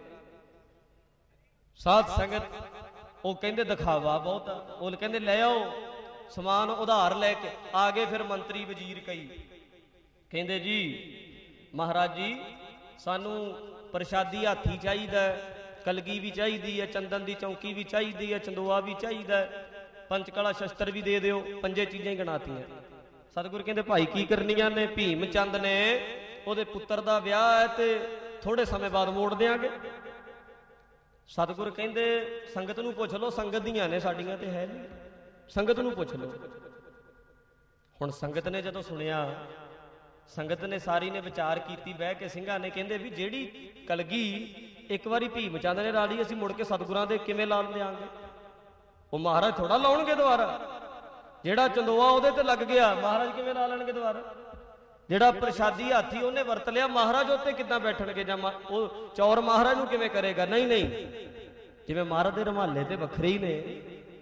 ਸਾਧ ਸੰਗਤ ਉਹ ਕਹਿੰਦੇ ਦਿਖਾਵਾ ਬਹੁਤ ਆ, ਉਹ ਕਹਿੰਦੇ ਲੈ ਆਓ ਸਮਾਨ ਉਧਾਰ ਲੈ ਕੇ ਆ ਗਏ। ਫਿਰ ਮੰਤਰੀ ਵਜ਼ੀਰ ਕਈ ਕਹਿੰਦੇ ਜੀ ਮਹਾਰਾਜ ਜੀ ਸਾਨੂੰ ਪ੍ਰਸ਼ਾਦੀ ਹਾਥੀ ਚਾਹੀਦਾ, ਕਲਗੀ ਵੀ ਚਾਹੀਦੀ ਹੈ, ਚੰਦਨ ਦੀ ਚੌਂਕੀ ਵੀ ਚਾਹੀਦੀ ਹੈ, ਚੰਦੋਆ ਵੀ ਚਾਹੀਦਾ, ਪੰਚਕਲਾ ਸ਼ਸਤਰ ਵੀ ਦੇ ਦਿਓ। 5 ਚੀਜ਼ਾਂ ਹੀ ਗਣਾਤੀਆਂ। ਸਤਿਗੁਰ ਕਹਿੰਦੇ ਭਾਈ ਕੀ ਕਰਨੀਆਂ ਨੇ। ਭੀਮ ਚੰਦ ਨੇ ਉਹਦੇ ਪੁੱਤਰ ਦਾ ਵਿਆਹ ਹੈ ਤੇ ਥੋੜੇ ਸਮੇਂ ਬਾਅਦ ਮੋੜ ਦਿਆਂਗੇ। ਸਤਿਗੁਰ ਕਹਿੰਦੇ ਸੰਗਤ ਨੂੰ ਪੁੱਛ ਲਓ, ਸੰਗਤ ਦੀਆਂ ਨੇ, ਸਾਡੀਆਂ ਤੇ ਹੈ ਨਹੀਂ, ਸੰਗਤ ਨੂੰ ਪੁੱਛ ਲਓ। ਹੁਣ ਸੰਗਤ ਨੇ ਜਦੋਂ ਸੁਣਿਆ, ਸੰਗਤ ਨੇ ਸਾਰੀ ਨੇ ਵਿਚਾਰ ਕੀਤੀ ਬਹਿ ਕੇ, ਸਿੰਘਾਂ ਨੇ ਕਹਿੰਦੇ ਵੀ ਜਿਹੜੀ ਕਲਗੀ ਇੱਕ ਵਾਰੀ ਭੀਮ ਚੰਦ ਨੇ ਲਾ ਲਈ, ਅਸੀਂ ਮੁੜ ਕੇ ਸਤਿਗੁਰਾਂ ਦੇ ਕਿਵੇਂ ਲਾ ਲਿਆਂਗੇ। ਉਹ ਮਹਾਰਾਜ ਥੋੜਾ ਲਾਉਣਗੇ ਦੁਬਾਰਾ। ਜਿਹੜਾ ਚੰਦੋਆ ਉਹਦੇ ਤੇ ਲੱਗ ਗਿਆ, ਮਹਾਰਾਜ ਕਿਵੇਂ ਲਾ ਲੈਣਗੇ ਦੁਬਾਰਾ? ਜਿਹੜਾ ਪ੍ਰਸ਼ਾਦੀ ਹਾਥੀ ਉਹਨੇ ਵਰਤ ਲਿਆ, ਮਹਾਰਾਜ ਉੱਤੇ ਕਿੱਦਾਂ ਬੈਠਣਗੇ? ਜਾਂ ਉਹ ਚੌਰ ਮਹਾਰਾਜ ਨੂੰ ਕਿਵੇਂ ਕਰੇਗਾ? ਨਹੀਂ ਨਹੀਂ, ਜਿਵੇਂ ਮਹਾਰਾਜ ਦੇ ਰੁਮਾਲੇ ਤੇ ਵੱਖਰੇ ਹੀ ਨੇ।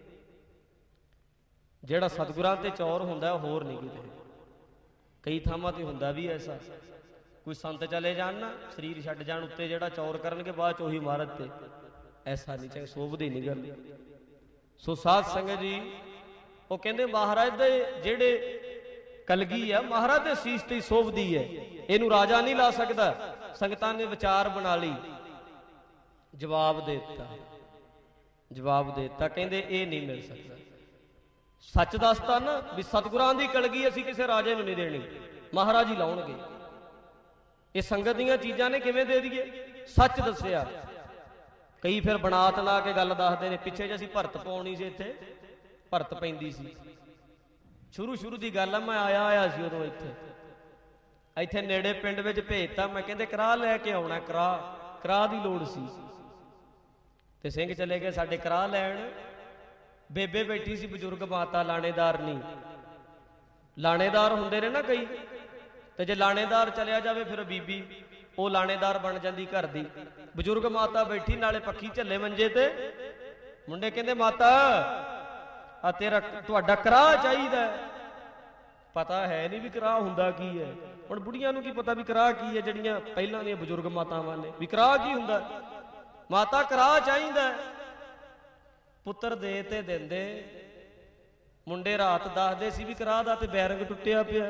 ਜਿਹੜਾ ਸਤਿਗੁਰਾਂ ਤੇ ਚੌਰ ਹੁੰਦਾ ਹੋਰ ਨਹੀਂ ਕਿਤੇ। ਕਈ ਥਾਵਾਂ ਤੇ ਹੁੰਦਾ ਵੀ ਐਸਾ, ਕੋਈ ਸੰਤ ਚਲੇ ਜਾਣ ਨਾ, ਸਰੀਰ ਛੱਡ ਜਾਣ, ਉੱਤੇ ਜਿਹੜਾ ਚੌਰ ਕਰਨਗੇ ਬਾਅਦ ਚ ਉਹੀ ਮਹਾਰਾਜ ਤੇ। ਐਸਾ ਨਹੀਂ, ਚਾਹੇ ਸੋਭਦੀ ਨਹੀਂ ਗੱਲ। ਸੋ ਸਾਧ ਸੰਗਤ ਜੀ, ਉਹ ਕਹਿੰਦੇ ਮਹਾਰਾਜ ਦੇ ਜਿਹੜੇ ਕਲਗੀ ਆ, ਮਹਾਰਾਜ ਦੇ ਸੀਸ ਤੇ ਸੋਭਦੀ ਹੈ, ਇਹਨੂੰ ਰਾਜਾ ਨਹੀਂ ਲਾ ਸਕਦਾ। ਸੰਗਤਾਂ ਨੇ ਵਿਚਾਰ ਬਣਾ ਲਈ, ਜਵਾਬ ਦੇ ਦਿੱਤਾ, ਜਵਾਬ ਦੇ ਦਿੱਤਾ, ਕਹਿੰਦੇ ਇਹ ਨਹੀਂ ਮਿਲ ਸਕਦਾ। ਸੱਚ ਦੱਸਤਾ ਨਾ ਵੀ ਸਤਿਗੁਰਾਂ ਦੀ ਕਲਗੀ ਅਸੀਂ ਕਿਸੇ ਰਾਜੇ ਨੂੰ ਨਹੀਂ ਦੇਣੀ, ਮਹਾਰਾਜ ਹੀ ਲਾਉਣਗੇ। ਇਹ ਸੰਗਤ ਦੀਆਂ ਚੀਜ਼ਾਂ ਨੇ, ਕਿਵੇਂ ਦੇ ਦਈਏ? ਸੱਚ ਦੱਸਿਆ। ਕਈ ਫਿਰ ਬਣਾ ਤਣਾ ਕੇ ਗੱਲ ਦੱਸਦੇ ਨੇ। ਪਿੱਛੇ ਜੇ ਅਸੀਂ ਭਰਤ ਪਾਉਣੀ ਸੀ, ਇੱਥੇ ਭਰਤ ਪੈਂਦੀ ਸੀ, ਸ਼ੁਰੂ ਦੀ ਗੱਲ ਆ। ਮੈਂ ਆਇਆ ਸੀ ਉਦੋਂ ਇੱਥੇ ਨੇੜੇ ਪਿੰਡ ਵਿੱਚ ਭੇਜਤਾ। ਮੈਂ ਕਹਿੰਦੇ ਕਰਾਹ ਲੈ ਕੇ ਆਉਣਾ, ਕਰਾਹ ਦੀ ਲੋੜ ਸੀ। ਤੇ ਸਿੰਘ ਚਲੇ ਗਏ ਸਾਡੇ ਕਰਾਹ ਲੈਣ। ਬੇਬੇ ਬੈਠੀ ਸੀ, ਬਜ਼ੁਰਗ ਮਾਤਾ, ਲਾਣੇਦਾਰ ਨਹੀਂ। ਲਾਣੇਦਾਰ ਹੁੰਦੇ ਨੇ ਨਾ ਕਈ, ਤੇ ਜੇ ਲਾਣੇਦਾਰ ਚਲਿਆ ਜਾਵੇ ਫਿਰ ਬੀਬੀ ਉਹ ਲਾਣੇਦਾਰ ਬਣ ਜਾਂਦੀ ਘਰ ਦੀ। ਬਜ਼ੁਰਗ ਮਾਤਾ ਬੈਠੀ, ਨਾਲੇ ਪੱਖੀ ਝੱਲੇ ਮੰਜੇ ਤੇ। ਮੁੰਡੇ ਕਹਿੰਦੇ ਮਾਤਾ ਆ ਤੁਹਾਡਾ ਕਰਾਹ ਚਾਹੀਦਾ। ਪਤਾ ਹੈ ਨਹੀਂ ਵੀ ਕਰਾਹ ਹੁੰਦਾ ਕੀ ਹੈ। ਹੁਣ ਬੁੜੀਆਂ ਨੂੰ ਕੀ ਪਤਾ ਵੀ ਕਰਾਹ ਕੀ ਹੈ, ਜਿਹੜੀਆਂ ਪਹਿਲਾਂ ਦੀਆਂ ਬਜ਼ੁਰਗ ਮਾਤਾਵਾਂ ਨੇ, ਵੀ ਕਰਾਹ ਕੀ ਹੁੰਦਾ। ਮਾਤਾ ਕਰਾਹ ਚਾਹੀਦਾ। ਪੁੱਤਰ ਦੇ ਤੇ ਦਿੰਦੇ। ਮੁੰਡੇ ਰਾਤ ਦੱਸਦੇ ਸੀ ਵੀ ਕਰਾਹ ਦਾ ਤੇ ਬੈਰੰਗ ਟੁੱਟਿਆ ਪਿਆ।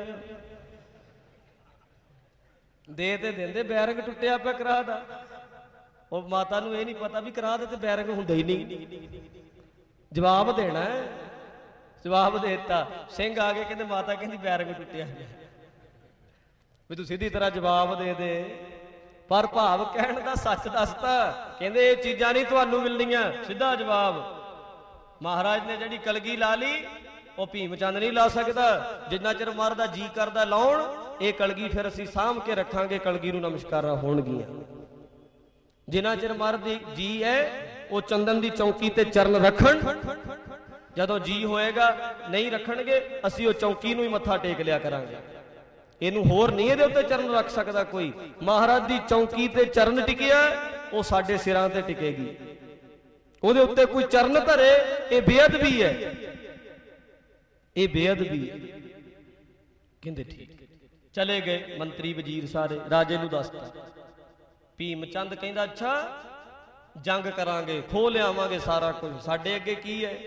ਦੇ ਤੇ ਦਿੰਦੇ, ਬੈਰੰਗ ਟੁੱਟਿਆ ਪਿਆ ਕਰਾਹ ਦਾ। ਉਹ ਮਾਤਾ ਨੂੰ ਇਹ ਨਹੀਂ ਪਤਾ ਵੀ ਕਰਾਹ ਦੇ ਤੇ ਬੈਰੰਗ ਹੁੰਦਾ ਹੀ ਨਹੀਂ। ਜਵਾਬ ਦੇਣਾ, ਜਵਾਬ ਦੇ ਦਿੱਤਾ। ਸਿੰਘ ਆ ਗਏ, ਕਹਿੰਦੇ ਮਾਤਾ ਕਹਿੰਦੀ ਬੈਰੰਗ ਟੁੱਟਿਆ ਵੀ ਤੂੰ ਸਿੱਧੀ ਤਰ੍ਹਾਂ ਜਵਾਬ ਦੇ ਦੇ। ਪਰ ਭਾਵ ਕਹਿਣ ਦਾ ਸੱਚ ਦੱਸਤਾ। ਕਹਿੰਦੇ ਇਹ ਚੀਜ਼ਾਂ ਨਹੀਂ ਤੁਹਾਨੂੰ ਮਿਲਣੀਆਂ, ਸਿੱਧਾ ਜਵਾਬ। ਮਹਾਰਾਜ ਨੇ ਜਿਹੜੀ ਕਲਗੀ ਲਾ ਲਈ, ਉਹ ਭੀਮ ਚੰਦ ਨਹੀਂ ਲਾ ਸਕਦਾ। ਜਿੰਨਾ ਚਿਰ ਮਹਾਰਾਜ ਦਾ ਜੀ ਕਰਦਾ ਲਾਉਣ, ਇਹ ਕਲਗੀ ਫਿਰ ਅਸੀਂ ਸਾਂਭ ਕੇ ਰੱਖਾਂਗੇ। ਕਲਗੀ ਨੂੰ ਨਮਸਕਾਰਾਂ ਹੋਣਗੀਆਂ। ਜਿੰਨਾ ਚਿਰ ਮਹਾਰਾਜ ਦੀ ਜੀ ਹੈ, ਉਹ ਚੰਦਨ ਦੀ ਚੌਂਕੀ ਤੇ ਚਰਨ ਰੱਖਣ। ਜਦੋਂ ਜੀ ਹੋਏਗਾ ਨਹੀਂ ਰੱਖਣਗੇ, ਅਸੀਂ ਉਹ ਚੌਂਕੀ ਨੂੰ ਹੀ ਮੱਥਾ ਟੇਕ ਲਿਆ ਕਰਾਂਗੇ। ਇਹਨੂੰ ਹੋਰ ਨਹੀਂ ਇਹਦੇ ਉੱਤੇ ਚਰਨ ਰੱਖ ਸਕਦਾ ਕੋਈ। ਮਹਾਰਾਜ ਦੀ ਚੌਂਕੀ ਤੇ ਚਰਨ ਟਿਕਿਆ, ਉਹ ਸਾਡੇ ਸਿਰਾਂ ਤੇ ਟਿਕੇਗੀ। ਉਹਦੇ ਉੱਤੇ ਕੋਈ ਚਰਨ ਧਰੇ, ਇਹ ਬੇਅਦਬੀ ਹੈ, ਇਹ ਬੇਅਦਬੀ ਹੈ। ਕਹਿੰਦੇ ਠੀਕ। ਚਲੇ ਗਏ ਮੰਤਰੀ ਵਜ਼ੀਰ ਸਾਰੇ, ਰਾਜੇ ਨੂੰ ਦੱਸਤਾ। ਭੀਮ ਚੰਦ ਕਹਿੰਦਾ ਅੱਛਾ ਜੰਗ ਕਰਾਂਗੇ, ਖੋਹ ਲਿਆਵਾਂਗੇ ਸਾਰਾ ਕੁਝ, ਸਾਡੇ ਅੱਗੇ ਕੀ ਹੈ।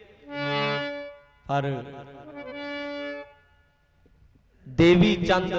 ਪਰ ਦੇਵੀ ਚੰਦ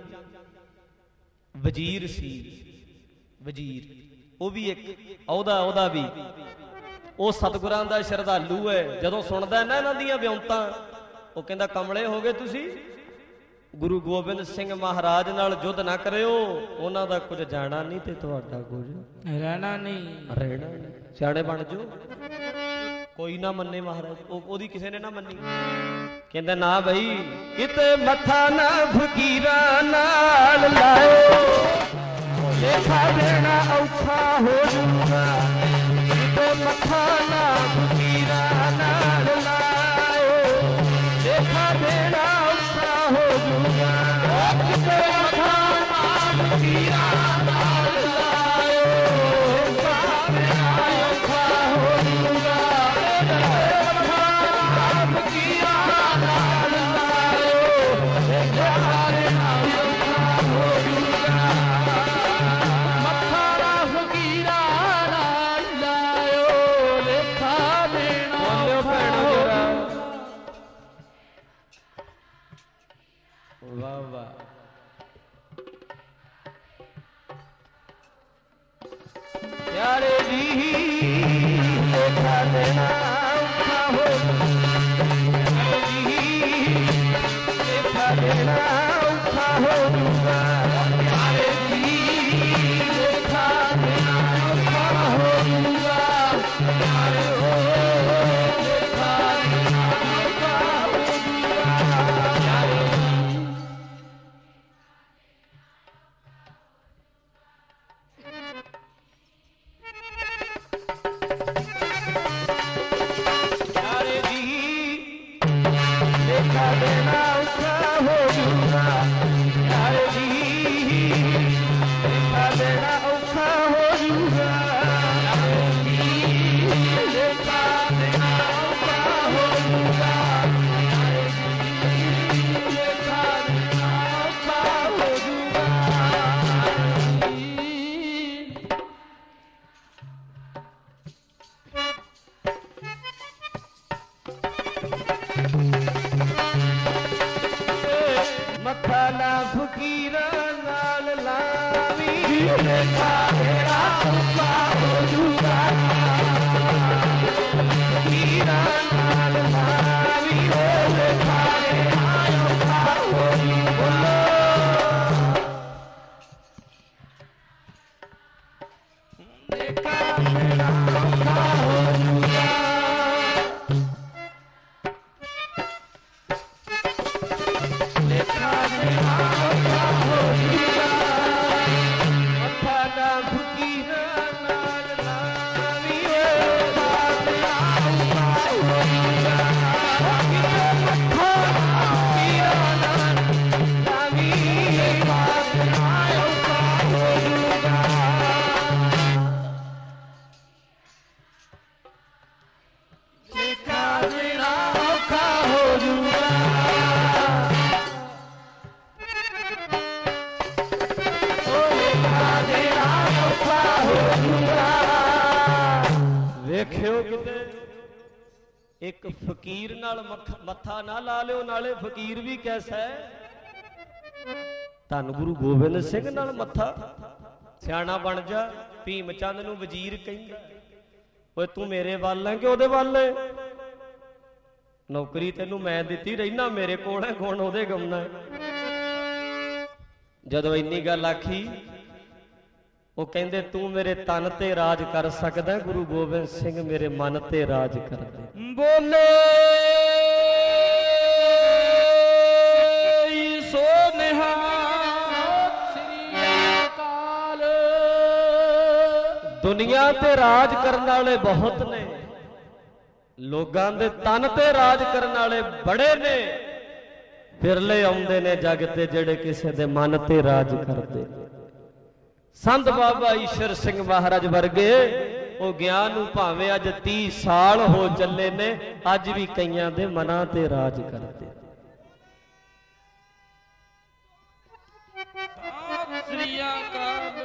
ਵਜ਼ੀਰ ਸੀ, ਵਜ਼ੀਰ, ਉਹ ਵੀ ਇੱਕ ਉਹਦਾ ਵੀ ਉਹ ਸਤਿਗੁਰਾਂ ਦਾ ਸ਼ਰਧਾਲੂ ਹੈ। ਜਦੋਂ ਸੁਣਦਾ ਨਾ ਇਹਨਾਂ ਦੀਆਂ ਵਿਉਂਤਾਂ, ਉਹ ਕਹਿੰਦਾ ਕਮਲੇ ਹੋ ਗਏ ਤੁਸੀਂ, ਗੁਰੂ ਗੋਬਿੰਦ ਸਿੰਘ ਮਹਾਰਾਜ ਨਾਲ ਯੁੱਧ ਨਾ ਕਰਿਓ, ਉਹਨਾਂ ਦਾ ਕੁਝ ਜਾਣਾ ਨਹੀਂ ਤੇ ਤੁਹਾਡਾ ਕੁਝ ਰਹਿਣਾ ਨਹੀਂ। ਸਿਆਣੇ ਬਣ ਜਾਓ। ਕੋਈ ਨਾ ਮੰਨੇ ਮਹਾਰਾਜ, ਉਹਦੀ ਕਿਸੇ ਨੇ ਨਾ ਮੰਨੀ। ਕਹਿੰਦਾ ਨਾ ਬਈ, ਕਿਤੇ ਮੱਥਾ ਨਾ ਫਕੀਰਾਂ ਨਾਲ ਲਾਓ, ਲੇਖਾ ਦੇਣਾ ਔਖਾ ਹੋ ਜੂਗਾ। ਕਿਤੇ ਮੱਥਾ ਨਾ ਫਕੀਰਾਂ ਨਾਲ ਲਾਓ, ਲੇਖਾ ਦੇਣਾ ਔਖਾ ਹੋ ਜੂਗਾ। ਕਿਤੇ ਮੱਥਾ ਨਾ ਫਕੀਰਾਂ ਨਾਲ ਲਾਓ, ਲੇਖਾ ਦੇਣਾ ਔਖਾ ਹੋ ਜੂਗਾ। प्यारे जी लेखा देना औखा हो, प्यारे जी लेखा देना औखा हो जूगा। प्यारे जी लेखा देना औखा हो जूगा। प्यारे हो लेखा देना औखा हो जूगा। प्यारे ਫਕੀਰਾਂ ਨਾਲ ਲਾਵੀ ਲੇਖਾ ਤੇਰਾ ਔਖਾ ਹੋ ਜੂਗਾ ਫਕੀਰਾਂ ਨਾਲ ਲਾਵੀ ਲੇਖਾ ਤੇਰਾ ਔਖਾ ਹੋ ਜੂਗਾ ਲੇਖਾ ਤੇਰਾ ਔਖਾ ਹੋ ਜੂਗਾ ਲੇਖਾ ਤੇਰਾ ਔਖਾ ਹੋ ਜੂਗਾ ਮੱਥਾ ਨਾ ਫਕੀਰਾਂ ਨਾਲ ਲਾਵੀ ਲੇਖਾ ਤੇਰਾ ਔਖਾ ਹੋ ਜੂਗਾ ਮੱਥਾ ਫਕੀਰਾਂ ਨਾਲ ਲਾਵੀ ਲੇਖਾ ਤੇਰਾ ਔਖਾ ਹੋ ਜੂਗਾ ਲੇਖਾ ਤੇਰਾ ਔਖਾ ਹੋ ਜੂਗਾ ਵੇਖਿਓ ਕਿਤੇ ਇੱਕ ਫਕੀਰ ਨਾਲ ਮੱਥਾ ਨਾ ਲਾ ਲਿਓ ਨਾਲੇ ਫਕੀਰ ਵੀ ਕੈਸਾ ਹੈ ਧੰਨ ਗੁਰੂ ਗੋਬਿੰਦ ਸਿੰਘ ਨਾਲ ਮੱਥਾ ਸਿਆਣਾ ਬਣ ਜਾ ਭੀਮ ਚੰਦ ਨੂੰ ਵਜ਼ੀਰ ਕਹਿੰਦਾ ਓਏ ਤੂੰ ਮੇਰੇ ਵੱਲ ਹੈ ਕਿ ਉਹਦੇ ਵੱਲ ਹੈ ਨੌਕਰੀ ਤੈਨੂੰ ਮੈਂ ਦਿੱਤੀ ਰਹਿਣਾ ਮੇਰੇ ਕੋਲ ਹੈ ਗੁਣ ਉਹਦੇ ਗਮਨਾ ਹੈ ਜਦੋਂ ਇੰਨੀ ਗੱਲ ਆਖੀ ਉਹ ਕਹਿੰਦੇ ਤੂੰ ਮੇਰੇ ਤਨ ਤੇ ਰਾਜ ਕਰ ਸਕਦਾ ਗੁਰੂ ਗੋਬਿੰਦ ਸਿੰਘ ਮੇਰੇ ਮਨ ਤੇ ਰਾਜ ਕਰਦੇ ਬੋਲੇ ਸੋ ਨਿਹਾਲ ਸ੍ਰੀ ਅਕਾਲ ਦੁਨੀਆ ਤੇ ਰਾਜ ਕਰਨ ਵਾਲੇ ਬਹੁਤ ਨੇ ਲੋਕਾਂ ਦੇ ਤਨ ਤੇ ਰਾਜ ਕਰਨ ਵਾਲੇ ਬੜੇ ਨੇ ਫਿਰਲੇ ਆਉਂਦੇ ਨੇ ਜਗ ਤੇ ਜਿਹੜੇ ਕਿਸੇ ਦੇ ਮਨ ਤੇ ਰਾਜ ਕਰਦੇ ਸੰਤ ਬਾਬਾ ਈਸ਼ਰ ਸਿੰਘ ਮਹਾਰਾਜ ਵਰਗੇ ਉਹ ਗਿਆਨ ਨੂੰ ਭਾਵੇਂ ਅੱਜ 30 ਸਾਲ ਹੋ ਚੱਲੇ ਨੇ ਅੱਜ ਵੀ ਕਈਆਂ ਦੇ ਮਨਾਂ ਤੇ ਰਾਜ ਕਰਦੇ ਸਤਿ ਸ੍ਰੀ ਅਕਾਲ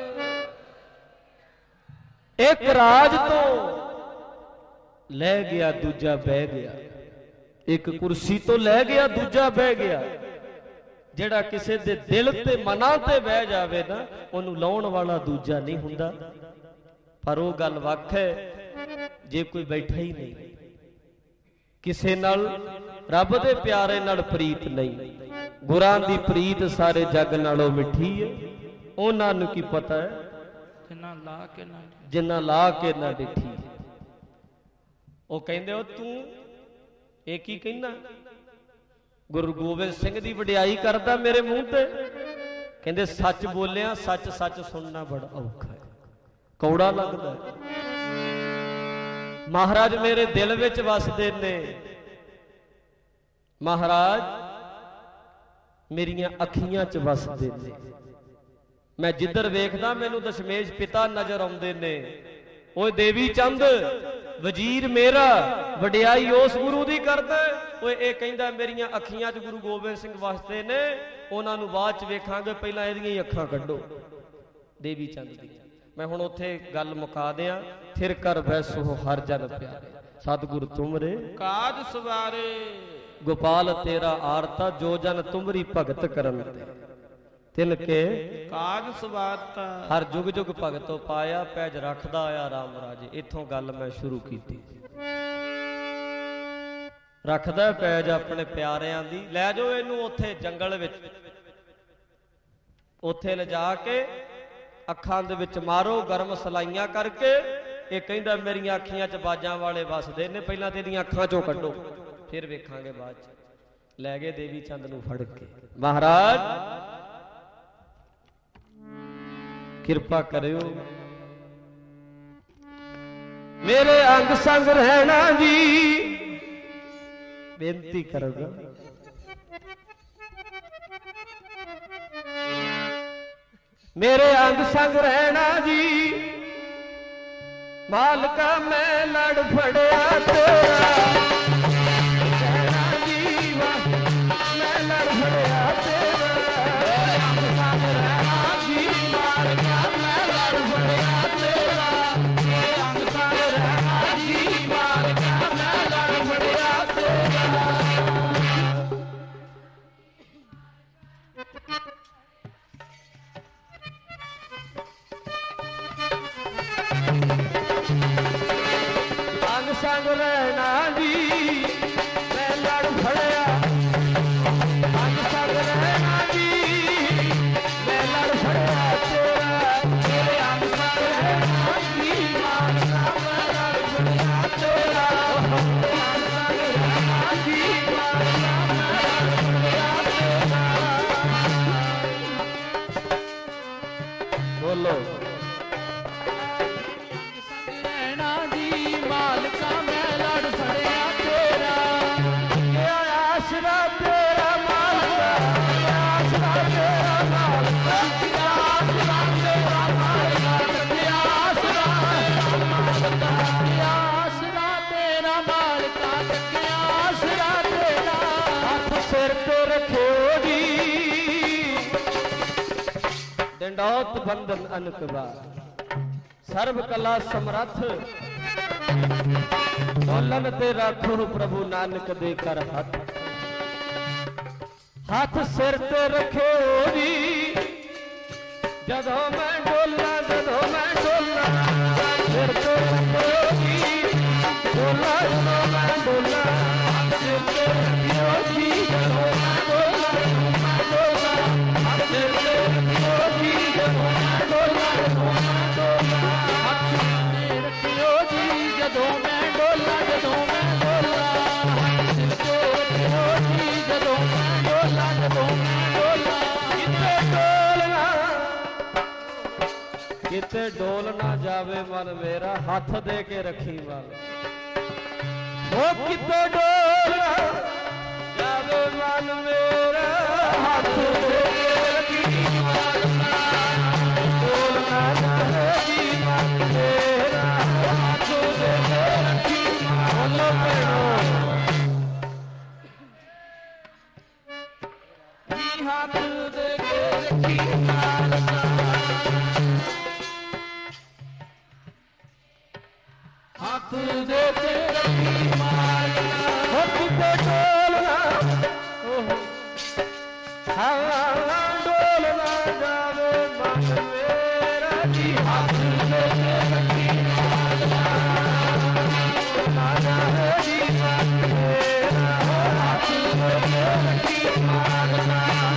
ਇੱਕ ਰਾਜ ਤੋਂ ਲੈ ਗਿਆ ਦੂਜਾ ਬਹਿ ਗਿਆ ਇੱਕ ਕੁਰਸੀ ਤੋਂ ਲੈ ਗਿਆ ਦੂਜਾ ਬਹਿ ਗਿਆ ਜਿਹੜਾ ਕਿਸੇ ਦੇ ਦਿਲ ਤੇ ਮਨਾਂ ਤੇ ਬਹਿ ਜਾਵੇ ਨਾ ਉਹਨੂੰ ਲਾਉਣ ਵਾਲਾ ਦੂਜਾ ਨਹੀਂ ਹੁੰਦਾ ਪਰ ਉਹ ਗੱਲ ਵੱਖ ਹੈ ਜੇ ਕੋਈ ਬੈਠਾ ਹੀ ਨਹੀਂ ਕਿਸੇ ਨਾਲ ਰੱਬ ਦੇ ਪਿਆਰੇ ਨਾਲ ਪ੍ਰੀਤ ਨਹੀਂ ਗੁਰਾਂ ਦੀ ਪ੍ਰੀਤ ਸਾਰੇ ਜੱਗ ਨਾਲੋਂ ਮਿੱਠੀ ਹੈ ਉਹਨਾਂ ਨੂੰ ਕੀ ਪਤਾ ਹੈ ਜਿੰਨਾ ਲਾ ਕੇ ਨਾ ਡਿੱਠੀ ਉਹ ਕਹਿੰਦੇ ਉਹ ਤੂੰ ਇਹ ਕੀ ਕਹਿੰਦਾ ਗੁਰੂ ਗੋਬਿੰਦ ਸਿੰਘ ਦੀ ਵਡਿਆਈ ਕਰਦਾ ਮੇਰੇ ਮੂੰਹ ਤੇ ਕਹਿੰਦੇ ਸੱਚ ਬੋਲਿਆ ਸੱਚ ਸੱਚ ਸੁਣਨਾ ਬੜਾ ਔਖਾ ਹੈ ਕੌੜਾ ਲੱਗਦਾ ਮਹਾਰਾਜ ਮੇਰੇ ਦਿਲ ਵਿੱਚ ਵਸਦੇ ਨੇ ਮਹਾਰਾਜ ਮੇਰੀਆਂ ਅੱਖੀਆਂ 'ਚ ਵਸਦੇ ਨੇ ਮੈਂ ਜਿੱਧਰ ਵੇਖਦਾ ਮੈਨੂੰ ਦਸ਼ਮੇਸ਼ ਪਿਤਾ ਨਜ਼ਰ ਆਉਂਦੇ ਨੇ ਓਏ ਦੇਵੀ ਚੰਦ ਵਜ਼ੀਰ ਮੇਰਾ ਵਡਿਆਈ ਉਸ ਗੁਰੂ ਦੀ ਕਰਦਾ ਓਏ ਇਹ ਕਹਿੰਦਾ ਮੇਰੀਆਂ ਅੱਖੀਆਂ 'ਚ ਗੁਰੂ ਗੋਬਿੰਦ ਸਿੰਘ ਵਸਦੇ ਨੇ ਉਹਨਾਂ ਨੂੰ ਬਾਅਦ 'ਚ ਵੇਖਾਂਗੇ ਪਹਿਲਾਂ ਇਹਦੀਆਂ ਹੀ ਅੱਖਾਂ ਕੱਢੋ ਦੇਵੀ ਚੰਦ ਦੀ ਮੈਂ ਹੁਣ ਉੱਥੇ ਗੱਲ ਮੁਕਾ ਦਿਆਂ ਫਿਰ ਕਰ ਬੈਸੋ ਹਰ ਜਨ ਪਿਆਰੇ ਸਤਿਗੁਰ ਤੁਮਰੇ ਕਾਜ ਸਵਾਰੇ ਗੋਪਾਲ ਤੇਰਾ ਆਰਤਾ ਜੋ ਜਨ ਤੁਮਰੀ ਭਗਤ ਕਰਨ ਤੇ ਤਿਲ ਕੇ ਕਾਜ ਸਵਾਰਤਾ ਹਰ ਜੁਗ ਜੁਗ ਭਗਤੋ ਪਾਇਆ ਪੈਜ ਰੱਖਦਾ ਆਇਆ ਰਾਮ ਰਾਜੇ ਇੱਥੋਂ ਗੱਲ ਮੈਂ ਸ਼ੁਰੂ ਕੀਤੀ ਰੱਖਦਾ ਪੈਜ ਆਪਣੇ ਪਿਆਰਿਆਂ ਦੀ ਲੈ ਜਾਓ ਇਹਨੂੰ ਉੱਥੇ ਜੰਗਲ ਵਿੱਚ ਉੱਥੇ ਲਿਜਾ ਕੇ ਅੱਖਾਂ ਦੇ ਵਿੱਚ ਮਾਰੋ ਗਰਮ ਸਲਾਈਆਂ ਕਰਕੇ ਇਹ ਕਹਿੰਦਾ ਮੇਰੀਆਂ ਅੱਖੀਆਂ 'ਚ ਬਾਜਾਂ ਵਾਲੇ ਵਸਦੇ ਨੇ ਪਹਿਲਾਂ ਤੇ ਇਹਦੀਆਂ ਅੱਖਾਂ 'ਚੋਂ ਕੱਢੋ ਫਿਰ ਵੇਖਾਂਗੇ ਬਾਅਦ 'ਚ ਲੈ ਗਏ ਦੇਵੀ ਚੰਦ ਨੂੰ ਫੜ ਕੇ ਮਹਾਰਾਜ ਕਿਰਪਾ ਕਰਿਓ ਮੇਰੇ ਅੰਗ ਸੰਗ ਰਹਿਣਾ ਜੀ ਬੇਨਤੀ ਕਰੂੰਗਾ ਮੇਰੇ ਅੰਗ ਸੰਗ ਰਹਿਣਾ ਜੀ ਮਾਲਕਾ ਮੈਂ ਲੜ ਫੜਿਆ ਤੇਰਾ ਰਹਿਣਾ ਜੀ ਮੈਂ ਲੜ ਫੜਿਆ ਤੇਰਾ ਅੰਗ ਸੰਗ ਰਹਿਣਾ ਜੀ ਮਾਲਕਾ ਮੈਂ ਲੜ ਫੜਿਆ ਤੇਰਾ ਅੰਗ ਸੰਗ ਰਹਿਣਾ ਜੀ ਮਾਲਕਾ ਮੈਂ ਲੜ ਫੜਿਆ ਤੇਰਾ ਅੰਗ ਸੰਗ ਰਹਿਣਾ ਜੀ ਮੈਂ ਲੜ ਫੜਿਆ, ਅੰਗ ਸੰਗ ਰਹਿਣਾ ਜੀ ਮੈਂ ਲੜ ਫੜਿਆ ਤੇਰਾ, ਤੇਰੇ ਅੰਗ ਸੰਗ ਰਹਿਣਾ ਜੀ ਮਾਲਕਾ ਮੈਂ ਲੜ ਫੜਿਆ ਤੇਰਾ, ਅੰਗ ਸੰਗ ਰਹਿਣਾ ਜੀ ਮਾਲਕਾ ਮੈਂ ਲੜ ਫੜਿਆ ਤੇਰਾ। ਬੋਲੋ ਆਸਰਾ ਤੇਰਾ ਮਾਲਕਾ, ਆਸਰਾ ਤੇਰਾ ਮਾਲਕਾ, ਆਸਰਾ ਤੇਰਾ ਮਾਲਕਾ, ਆਸਰਾ ਤੇਰਾ ਮਾਲਕਾ, ਆਸਰਾ ਤੇਰਾ। ਹੱਥ ਸਿਰ ਤੇ ਰੱਖਿਓ ਜੀ ਡੰਡੌਤ ਬੰਧਨ ਅਨਕਬਾ, ਸਰਬ ਕਲਾ ਸਮਰੱਥ ਬੋਲਣ ਤੇ ਰੱਖੋ ਪ੍ਰਭੂ ਨਾਨਕ ਦੇ ਕਰ ਹੱਥ। ਹੱਥ ਸਿਰ ਤੇ ਰੱਖਿਓ ਜੀ ਜਦੋਂ ਮੈਂ ਡੋਲਾਂ, ਜਦੋਂ ਮੈਂ ਡੋਲਾਂ ਸਿਰ ਤੇ ਰੱਖਿਓ ਜੀ, ਡੋਲਾਂ ਜਦੋਂ ਮੈਂ ਡੋਲਾਂ ਸਿਰ ਤੇ ਰੱਖਿਓ ਜੀ, ਜਦੋਂ ਮੈਂ ਡੋਲਾਂ, ਮੈਂ ਡੋਲਾਂ ਸਿਰ ਤੇ ਰੱਖਿਓ ਜੀ, ਜਦੋਂ ਮੈਂ ਡੋਲਾਂ, ਜਦੋਂ ਮੈਂ ਡੋਲਾਂ ਸਿਰ ਤੇ ਰੱਖਿਓ ਜੀ, ਜਦੋਂ ਮੈਂ ਡੋਲਾਂ, ਜਦੋਂ ਮੈਂ ਡੋਲਾਂ ਸਿਰ ਤੇ ਰੱਖਿਓ ਜੀ, ਜਦੋਂ ਮੈਂ ਡੋਲਾਂ, ਜਦੋਂ ਮੈਂ ਡੋਲਾਂ। ਕਿਤੇ ਡੋਲਣਾ, ਕਿਤੇ ਡੋਲ ਨਾ ਜਾਵੇ ਮਨ ਮੇਰਾ, ਹੱਥ ਦੇ ਕੇ ਰੱਖੀ ਮਨ। ਉਹ ਕਿਤੇ ਡੋਲ ਨਾ ਜਾਵੇ ਮਨ ਮੇਰਾ, ਹੱਥ ਦੇ ਕੇ ਰੱਖੀ ਮਨ। ਡੋਲ ਨਾ ਜਾਵੇ ਜੀ ਮਨ ਮੇਰਾ, ਹੱਥ ਦੇ ਕੇ ਰੱਖੀ ਮਨ। ਬੋਲੋ ਭੈਣੋ ਹੱਥ ਦੇ ਕੇ ਰੱਖੀ ਮਾਲਕਾ, ਹੱਥ ਦੇ ਕੇ ਰੱਖੀ ਮਾਲਕਾ। ਹੋ ਕਿਤੇ ਡੋਲਣਾ, ਹਾਂ ਡੋਲ ਨਾ ਜਾਵੇ ਮਨ ਮੇਰਾ ਜੀ, ਹੱਥ ਦੇ ਕੇ ਰੱਖੀ ਮਾਲਕਾ। ਨਾ ਜਾਵੇ ਜੀ ਮਨ ਮੇਰਾ, ਹੱਥ ਦੇ ਕੇ ਰੱਖੀ ਮਾਲਕਾ।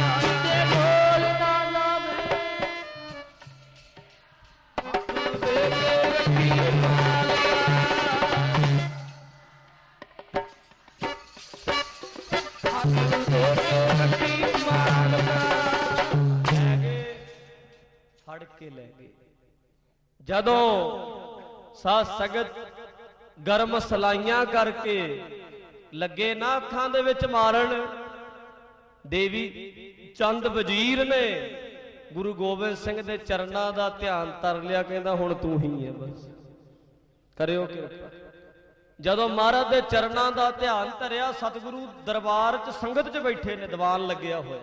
ਫੜ ਕੇ ਲੈ ਗਏ ਜਦੋਂ ਸਾਧ ਸੰਗਤ ਗਰਮ ਸਲਾਈਆਂ ਕਰਕੇ ਲੱਗੇ ਨਾ ਅੱਖਾਂ ਦੇ ਵਿੱਚ ਮਾਰਨ। ਦੇਵੀ ਚੰਦ ਵਜ਼ੀਰ ਨੇ ਗੁਰੂ ਗੋਬਿੰਦ ਸਿੰਘ ਦੇ ਚਰਨਾਂ ਦਾ ਧਿਆਨ ਧਰ ਲਿਆ, ਕਹਿੰਦਾ ਹੁਣ ਤੂੰ ਹੀ ਹੈ ਬਸ, ਕਰਿਓ ਕਿਰਪਾ। ਜਦੋਂ ਮਹਾਰਾਜ ਦੇ ਚਰਨਾਂ ਦਾ ਧਿਆਨ ਧਰਿਆ, ਸਤਿਗੁਰੂ ਦਰਬਾਰ 'ਚ ਸੰਗਤ 'ਚ ਬੈਠੇ ਨੇ, ਦੀਵਾਨ ਲੱਗਿਆ ਹੋਇਆ।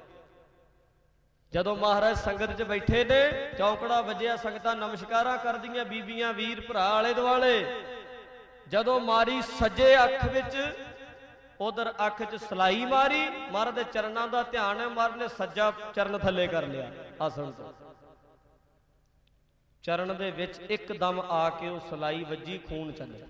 ਜਦੋਂ ਮਹਾਰਾਜ ਸੰਗਤ 'ਚ ਬੈਠੇ ਨੇ, ਚੌਂਕੜਾ ਵੱਜਿਆ, ਸੰਗਤਾਂ ਨਮਸਕਾਰਾਂ ਕਰਦੀਆਂ, ਬੀਬੀਆਂ ਵੀਰ ਭਰਾ ਆਲੇ ਦੁਆਲੇ। ਜਦੋਂ ਮਾਰੀ ਸੱਜੇ ਅੱਖ ਵਿੱਚ, ਉਧਰ ਅੱਖ 'ਚ ਸਲਾਈ ਮਾਰੀ, ਮਹਾਰਾਜ ਦੇ ਚਰਨਾਂ ਦਾ ਧਿਆਨ ਹੈ, ਮਹਾਰਾਜ ਨੇ ਸੱਜਾ ਚਰਨ ਥੱਲੇ ਕਰ ਲਿਆ ਆਸਣ ਤੋਂ। ਚਰਨ ਦੇ ਵਿੱਚ ਇੱਕਦਮ ਆ ਕੇ ਉਹ ਸਲਾਈ ਵੱਜੀ, ਖੂਨ ਚੱਲ ਪਿਆ।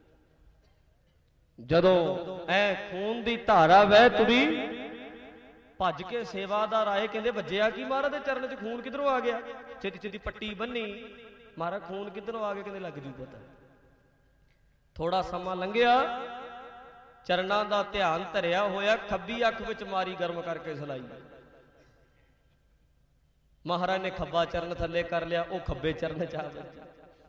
ਜਦੋਂ ਐ ਖੂਨ ਦੀ ਧਾਰਾ ਵਹਿ ਤੁਰੀ, ਭੱਜ ਕੇ ਸੇਵਾਦਾਰ ਆਏ, ਕਹਿੰਦੇ ਵੱਜਿਆ ਕੀ ਮਹਾਰਾਜ ਦੇ ਚਰਨ 'ਚ, ਖੂਨ ਕਿੱਧਰੋਂ ਆ ਗਿਆ? ਛੇਤੀ ਛੇਤੀ ਪੱਟੀ ਬੰਨੀ, ਮਹਾਰਾਜ ਖੂਨ ਕਿੱਧਰੋਂ ਆ ਗਿਆ? ਕਹਿੰਦੇ ਲੱਗ ਜੂ ਪਤਾ। ਥੋੜਾ ਸਮਾਂ ਲੰਘਿਆ, ਚਰਨਾਂ ਦਾ ਧਿਆਨ ਧਰਿਆ ਹੋਇਆ, ਖੱਬੀ ਅੱਖ ਵਿੱਚ ਮਾਰੀ ਗਰਮ ਕਰਕੇ ਸਲਾਈ। ਮਹਾਰਾਜ ਨੇ ਖੱਬਾ ਚਰਨ ਥੱਲੇ ਕਰ ਲਿਆ, ਉਹ ਖੱਬੇ ਚਰਨ 'ਚ ਆ ਗਿਆ।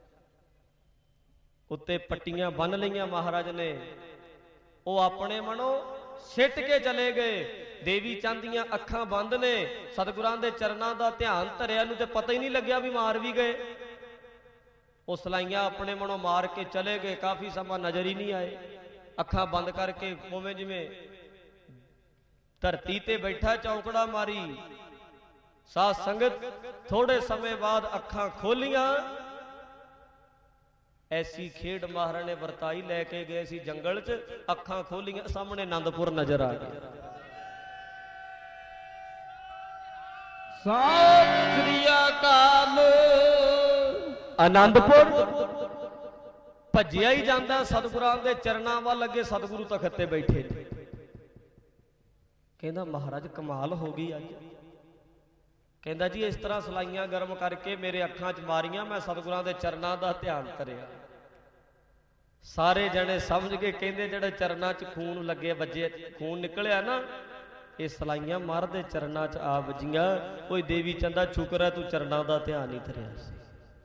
ਉੱਤੇ ਪੱਟੀਆਂ ਬੰਨ ਲਈਆਂ ਮਹਾਰਾਜ ਨੇ, ਉਹ ਆਪਣੇ ਮਨੋਂ ਸਿੱਟ ਕੇ ਚਲੇ ਗਏ। ਦੇਵੀ ਚੰਦ ਦੀਆਂ ਅੱਖਾਂ ਬੰਦ ਨੇ, ਸਤਿਗੁਰਾਂ ਦੇ ਚਰਨਾਂ ਦਾ ਧਿਆਨ ਧਰਿਆ ਨੂੰ ਤੇ ਪਤਾ ਹੀ ਨਹੀਂ ਲੱਗਿਆ ਵੀ ਮਾਰ ਵੀ ਗਏ। ਉਹ ਸਲਾਈਆਂ ਆਪਣੇ ਮਨੋਂ ਮਾਰ ਕੇ ਚਲੇ ਗਏ, ਕਾਫੀ ਸਮਾਂ ਨਜ਼ਰ ਹੀ ਨਹੀਂ ਆਏ। ਅੱਖਾਂ ਬੰਦ ਕਰਕੇ ਉਵੇਂ ਜਿਵੇਂ ਧਰਤੀ ਤੇ ਬੈਠਾ ਚੌਂਕੜਾ ਮਾਰੀ। ਸਾਧ ਸੰਗਤ ਥੋੜੇ ਸਮੇਂ ਬਾਅਦ ਅੱਖਾਂ ਖੋਲੀਆਂ। ਐਸੀ ਖੇਡ ਮਹਾਰਾਜ ਨੇ ਵਰਤਾਈ, ਲੈ ਕੇ ਗਏ ਸੀ ਜੰਗਲ 'ਚ, ਅੱਖਾਂ ਖੋਲੀਆਂ, ਸਾਹਮਣੇ ਆਨੰਦਪੁਰ ਨਜ਼ਰ ਆ ਗਿਆ। ਸਤਿ ਸ੍ਰੀ ਅਕਾਲ। ਆਨੰਦਪੁਰ ਭੱਜਿਆ ਹੀ ਜਾਂਦਾ ਸਤਿਗੁਰਾਂ ਦੇ ਚਰਨਾਂ ਵੱਲ। ਅੱਗੇ ਸਤਿਗੁਰੂ ਤਖਤ ਤੇ ਬੈਠੇ ਨੇ। ਕਹਿੰਦਾ ਮਹਾਰਾਜ ਕਮਾਲ ਹੋ ਗਈ ਅੱਜ। ਕਹਿੰਦਾ ਜੀ ਇਸ ਤਰ੍ਹਾਂ ਸਲਾਈਆਂ ਗਰਮ ਕਰਕੇ ਮੇਰੇ ਅੱਖਾਂ 'ਚ ਮਾਰੀਆਂ, ਮੈਂ ਸਤਿਗੁਰਾਂ ਦੇ ਚਰਨਾਂ ਦਾ ਧਿਆਨ ਕਰਿਆ। ਸਾਰੇ ਜਣੇ ਸਮਝ ਕੇ ਕਹਿੰਦੇ ਜਿਹੜੇ ਚਰਨਾਂ 'ਚ ਖੂਨ ਲੱਗੇ ਵੱਜੇ, ਖੂਨ ਨਿਕਲਿਆ ਨਾ, ਇਹ ਸਲਾਈਆਂ ਮਾਰਦੇ ਚਰਨਾਂ 'ਚ ਆ ਵੱਜੀਆਂ। ਕੋਈ ਦੇਵੀ ਚੰਦਾ ਸ਼ੁਕਰ ਹੈ ਤੂੰ ਚਰਨਾਂ ਦਾ ਧਿਆਨ ਨਹੀਂ ਧਰਿਆ ਸੀ।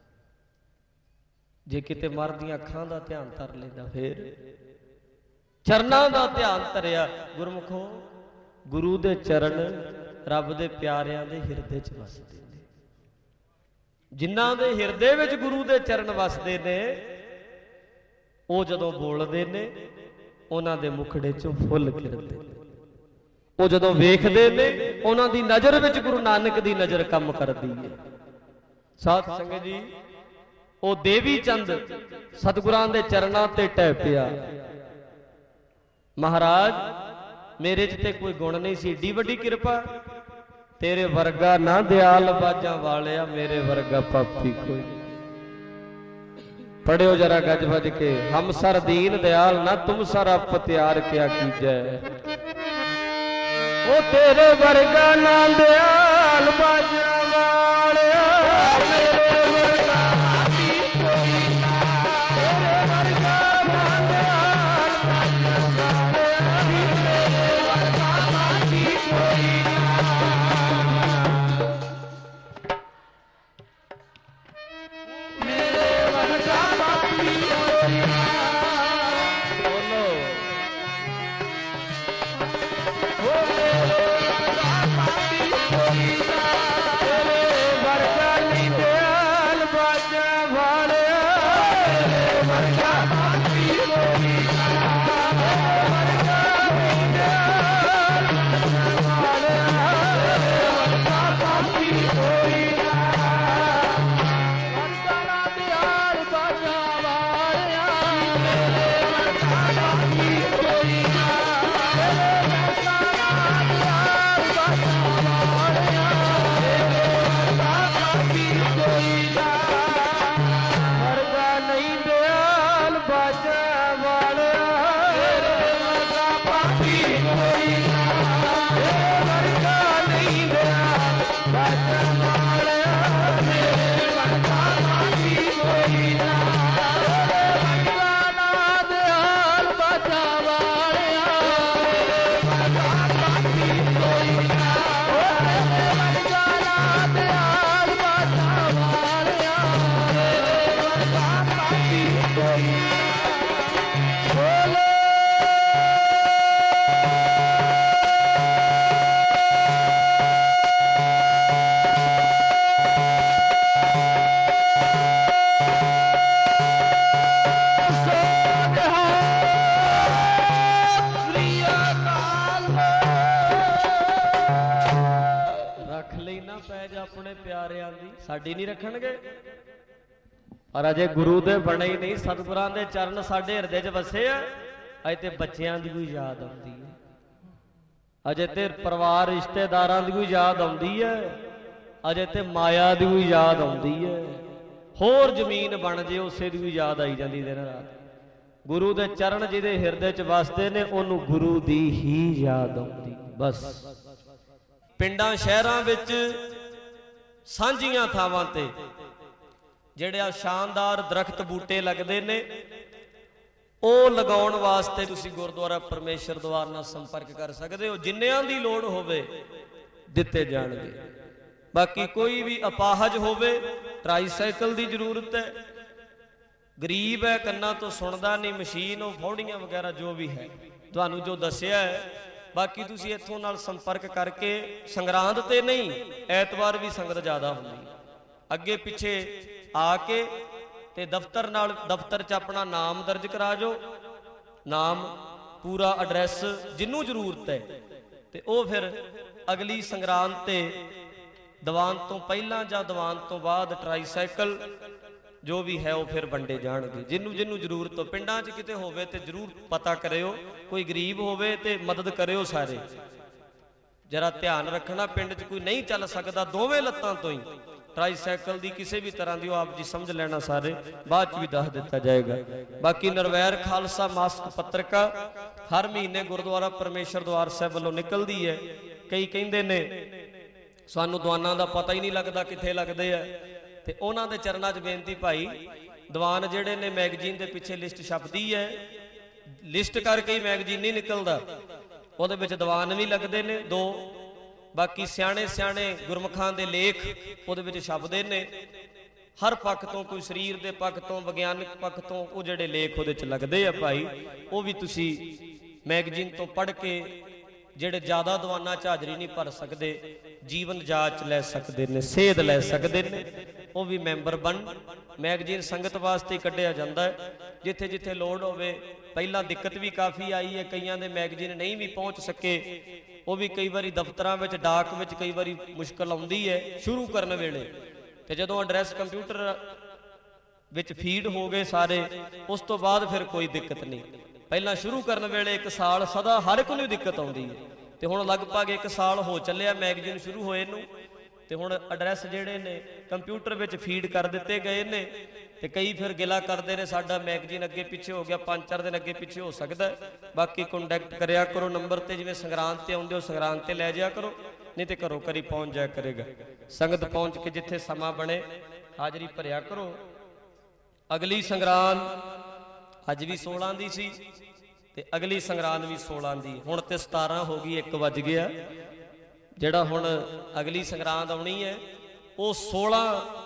ਜੇ ਕਿਤੇ ਮਰਦੀਆਂ ਅੱਖਾਂ ਦਾ ਧਿਆਨ ਧਰ ਲੈਂਦਾ, ਫੇਰ ਚਰਨਾਂ ਦਾ ਧਿਆਨ ਧਰਿਆ। ਗੁਰਮੁਖੋ ਗੁਰੂ ਦੇ ਚਰਨ ਰੱਬ ਦੇ ਪਿਆਰਿਆਂ ਦੇ ਹਿਰਦੇ 'ਚ ਵਸਦੇ ਨੇ। ਜਿਨ੍ਹਾਂ ਦੇ ਹਿਰਦੇ ਵਿੱਚ ਗੁਰੂ ਦੇ ਚਰਨ ਵਸਦੇ ਨੇ, ਉਹ ਜਦੋਂ ਬੋਲਦੇ ਨੇ ਉਹਨਾਂ ਦੇ ਮੁਖੜੇ 'ਚੋਂ ਫੁੱਲ ਖਿੜਦੇ ਨੇ। ਉਹ ਜਦੋਂ ਵੇਖਦੇ ਨੇ ਉਹਨਾਂ ਦੀ ਨਜ਼ਰ ਵਿੱਚ ਗੁਰੂ ਨਾਨਕ ਦੀ ਨਜ਼ਰ ਕੰਮ ਕਰਦੀ ਹੈ। ਸਾਧ ਸੰਗਤ ਜੀ, ਉਹ ਦੇਵੀ ਚੰਦ ਸਤਿਗੁਰਾਂ ਦੇ ਚਰਨਾਂ ਤੇ ਟਹਿ ਪਿਆ। ਮਹਾਰਾਜ ਮੇਰੇ 'ਚ ਤੇ ਕੋਈ ਗੁਣ ਨਹੀਂ ਸੀ, ਏਡੀ ਵੱਡੀ ਕਿਰਪਾ ਤੇਰੇ ਵਰਗਾ ਨਾ ਦਿਆਲ ਬਾਜਾਂ ਵਾਲਿਆ, ਮੇਰੇ ਵਰਗਾ ਪਾਪੀ ਕੋਈ। ਪੜਿਓ ਜਰਾ ਗੱਜ ਵੱਜ ਕੇ, ਹਮ ਸਰ ਦੀਨ ਦਿਆਲ ਨਾ ਤੁਮ ਸਰ ਅਪ ਤਿਆਰ ਕਿਆ ਕੀਜੈ। ਉਹ ਤੇਰੇ ਵਰਗਾ ਨਾ ਦਿਆਲ ਬਾਜਾਂ ਵਾਲਿਆ, ਮੇਰੇ ਵਰਗਾ ਪਾਪੀ ਕੋਈ ਨਾ। ਤੇਰੇ ਵਰਗਾ ਨਾ ਦਿਆਲ ਬਾਜਾਂ ਵਾਲਿਆ, ਮੇਰੇ ਵਰਗਾ ਪਾਪੀ ਕੋਈ ਨਾ। ਸਾਡੀ ਨਹੀਂ ਰੱਖਣਗੇ, ਪਰ ਅਜੇ ਗੁਰੂ ਦੇ ਬਣੇ ਹੀ ਨਹੀਂ। ਸਤਿਗੁਰਾਂ ਦੇ ਚਰਨ ਸਾਡੇ ਹਿਰਦੇ 'ਚ ਵਸੇ ਆ। ਅਜੇ ਤੇ ਬੱਚਿਆਂ ਦੀ ਕੋਈ ਯਾਦ ਆਉਂਦੀ ਹੈ, ਅਜੇ ਤੇ ਪਰਿਵਾਰ ਰਿਸ਼ਤੇਦਾਰਾਂ ਦੀ ਕੋਈ ਯਾਦ ਆਉਂਦੀ ਹੈ, ਅਜੇ ਤੇ ਮਾਇਆ ਦੀ ਕੋਈ ਯਾਦ ਆਉਂਦੀ ਹੈ। ਹੋਰ ਜ਼ਮੀਨ ਬਣ ਜੇ ਉਸੇ ਦੀ ਵੀ ਯਾਦ ਆਈ ਜਾਂਦੀ ਦਿਨ ਰਾਤ। ਗੁਰੂ ਦੇ ਚਰਨ ਜਿਹਦੇ ਹਿਰਦੇ 'ਚ ਵਸਦੇ ਨੇ ਉਹਨੂੰ ਗੁਰੂ ਦੀ ਹੀ ਯਾਦ ਆਉਂਦੀ। ਬਸ ਪਿੰਡਾਂ ਸ਼ਹਿਰਾਂ ਵਿੱਚ ਸਾਂਝੀਆਂ ਥਾਵਾਂ ਤੇ ਜਿਹੜੇ ਆ ਸ਼ਾਨਦਾਰ ਦਰਖਤ ਬੂਟੇ ਲੱਗਦੇ ਨੇ, ਉਹ ਲਗਾਉਣ ਵਾਸਤੇ ਤੁਸੀਂ ਗੁਰਦੁਆਰਾ ਪਰਮੇਸ਼ਰ ਦਵਾਰ ਨਾਲ ਸੰਪਰਕ ਕਰ ਸਕਦੇ ਹੋ। ਜਿੰਨਿਆਂ ਦੀ ਲੋੜ ਹੋਵੇ ਦਿੱਤੇ ਜਾਣਗੇ। ਬਾਕੀ ਕੋਈ ਵੀ ਅਪਾਹਜ ਹੋਵੇ, ਟਰਾਈਸਾਈਕਲ ਦੀ ਜ਼ਰੂਰਤ ਹੈ, ਗਰੀਬ ਹੈ, ਕੰਨਾਂ ਤੋਂ ਸੁਣਦਾ ਨਹੀਂ, ਮਸ਼ੀਨ ਉਹ ਫੌੜੀਆਂ ਵਗੈਰਾ ਜੋ ਵੀ ਹੈ ਤੁਹਾਨੂੰ ਜੋ ਦੱਸਿਆ ਹੈ। ਬਾਕੀ ਤੁਸੀਂ ਇੱਥੋਂ ਨਾਲ ਸੰਪਰਕ ਕਰਕੇ ਸੰਗਰਾਂਦ ਤੇ ਨਹੀਂ, ਐਤਵਾਰ ਵੀ ਸੰਗਤ ਜ਼ਿਆਦਾ ਹੁੰਦੀ, ਅੱਗੇ ਪਿੱਛੇ ਆ ਕੇ ਤੇ ਦਫ਼ਤਰ 'ਚ ਆਪਣਾ ਨਾਮ ਦਰਜ ਕਰਾ ਜਾਓ, ਨਾਮ ਪੂਰਾ ਐਡਰੈਸ ਜਿਹਨੂੰ ਜ਼ਰੂਰਤ ਹੈ, ਤੇ ਉਹ ਫਿਰ ਅਗਲੀ ਸੰਗਰਾਂਦ ਤੇ ਦੀਵਾਨ ਤੋਂ ਪਹਿਲਾਂ ਜਾਂ ਦੀਵਾਨ ਤੋਂ ਬਾਅਦ ਟਰਾਈਸਾਈਕਲ ਜੋ ਵੀ ਹੈ ਉਹ ਫਿਰ ਵੰਡੇ ਜਾਣਗੇ ਜਿਹਨੂੰ ਜ਼ਰੂਰਤ ਹੋ। ਪਿੰਡਾਂ 'ਚ ਕਿਤੇ ਹੋਵੇ ਤੇ ਜ਼ਰੂਰ ਪਤਾ ਕਰਿਓ, ਕੋਈ ਗਰੀਬ ਹੋਵੇ ਤੇ ਮਦਦ ਕਰਿਓ। ਸਾਰੇ ਜਰਾ ਧਿਆਨ ਰੱਖਣਾ, ਪਿੰਡ 'ਚ ਕੋਈ ਨਹੀਂ ਚੱਲ ਸਕਦਾ ਦੋਵੇਂ ਲੱਤਾਂ ਤੋਂ ਹੀ ट्राईसाइकिल की किसी भी तरह की आप जी समझ लेना, सारे बाद भी दस दिता जाएगा। बाकी नरवैर खालसा मास्क पत्रिका हर महीने गुरुद्वारा परमेश्वर द्वार साहब वालों निकलती है। कई कहते ने सानू दीवाना का पता ही नहीं लगता कित्थे लगते हैं, तो उन्होंने चरणों च बेनती भाई दीवान जिहड़े ने मैगजीन के पिछे लिस्ट छपदी है, लिस्ट करके ही मैगजीन नहीं निकलता, वो दीवान भी लगते हैं दो। बाकी सियाणे सियाणे गुरमुखां दे लेख वो छपते हैं हर पक्ष तो, कोई शरीर के पक्ष तो विग्यानक पक्ष तो वो जोड़े लेख वो लगते हैं भाई, वो भी तुसी मैगजीन तो पढ़ के ਜਿਹੜੇ ਜ਼ਿਆਦਾ ਦਵਾਨਾ ਚ ਹਾਜ਼ਰੀ ਨਹੀਂ ਭਰ ਸਕਦੇ, ਜੀਵਨ ਜਾਂਚ ਲੈ ਸਕਦੇ ਨੇ, ਸੇਧ ਲੈ ਸਕਦੇ ਨੇ, ਉਹ ਵੀ ਮੈਂਬਰ ਬਣ। ਮੈਗਜ਼ੀਨ ਸੰਗਤ ਵਾਸਤੇ ਹੀ ਕੱਢਿਆ ਜਾਂਦਾ ਹੈ, ਜਿੱਥੇ ਜਿੱਥੇ ਲੋੜ ਹੋਵੇ। ਪਹਿਲਾਂ ਦਿੱਕਤ ਵੀ ਕਾਫੀ ਆਈ ਹੈ, ਕਈਆਂ ਦੇ ਮੈਗਜ਼ੀਨ ਨਹੀਂ ਵੀ ਪਹੁੰਚ ਸਕੇ, ਉਹ ਵੀ ਕਈ ਵਾਰੀ ਦਫ਼ਤਰਾਂ ਵਿੱਚ ਡਾਕ ਵਿੱਚ ਕਈ ਵਾਰੀ ਮੁਸ਼ਕਲ ਆਉਂਦੀ ਹੈ ਸ਼ੁਰੂ ਕਰਨ ਵੇਲੇ, ਤੇ ਜਦੋਂ ਐਡਰੈਸ ਕੰਪਿਊਟਰ ਵਿੱਚ ਫੀਡ ਹੋ ਗਏ ਸਾਰੇ, ਉਸ ਤੋਂ ਬਾਅਦ ਫਿਰ ਕੋਈ ਦਿੱਕਤ ਨਹੀਂ। ਪਹਿਲਾਂ ਸ਼ੁਰੂ ਕਰਨ ਵੇਲੇ ਇੱਕ ਸਾਲ ਸਦਾ ਹਰ ਇੱਕ ਨੂੰ ਦਿੱਕਤ ਆਉਂਦੀ ਹੈ, ਤੇ ਹੁਣ ਲਗਭਗ ਇੱਕ ਸਾਲ ਹੋ ਚੱਲਿਆ ਮੈਗਜ਼ੀਨ ਸ਼ੁਰੂ ਹੋਏ ਨੂੰ, ਤੇ ਹੁਣ ਐਡਰੈਸ ਜਿਹੜੇ ਨੇ ਕੰਪਿਊਟਰ ਵਿੱਚ ਫੀਡ ਕਰ ਦਿੱਤੇ ਗਏ ਨੇ। ਤੇ ਕਈ ਫਿਰ ਗਿਲਾ ਕਰਦੇ ਨੇ ਸਾਡਾ ਮੈਗਜ਼ੀਨ ਅੱਗੇ ਪਿੱਛੇ ਹੋ ਗਿਆ, 5-4 ਦਿਨ ਅੱਗੇ ਪਿੱਛੇ ਹੋ ਸਕਦਾ। ਬਾਕੀ ਕੰਟੈਕਟ ਕਰਿਆ ਕਰੋ ਨੰਬਰ ਤੇ, ਜਿਵੇਂ ਸੰਗਰਾਂਦ ਤੇ ਆਉਂਦੇ ਹੋ ਸੰਗਰਾਂਦ ਤੇ ਲੈ ਜਾਇਆ ਕਰੋ, ਨਹੀਂ ਤੇ ਘਰੋਂ ਘਰੀ ਪਹੁੰਚ ਜਾਇਆ ਕਰੇਗਾ। ਸੰਗਤ ਪਹੁੰਚ ਕੇ ਜਿੱਥੇ ਸਮਾਂ ਬਣੇ ਹਾਜ਼ਰੀ ਭਰਿਆ ਕਰੋ। ਅਗਲੀ ਸੰਗਰਾਂਦ ਅੱਜ ਵੀ 16 ਦੀ ਸੀ, ਤੇ ਅਗਲੀ ਸੰਗਰਾਂਦ ਵੀ 16 ਦੀ। ਹੁਣ ਤੇ 17 ਹੋ ਗਈ, 1 ਵੱਜ ਗਿਆ। ਜਿਹੜਾ ਹੁਣ ਅਗਲੀ ਸੰਗਰਾਂਦ ਆਉਣੀ ਹੈ ਉਹ 16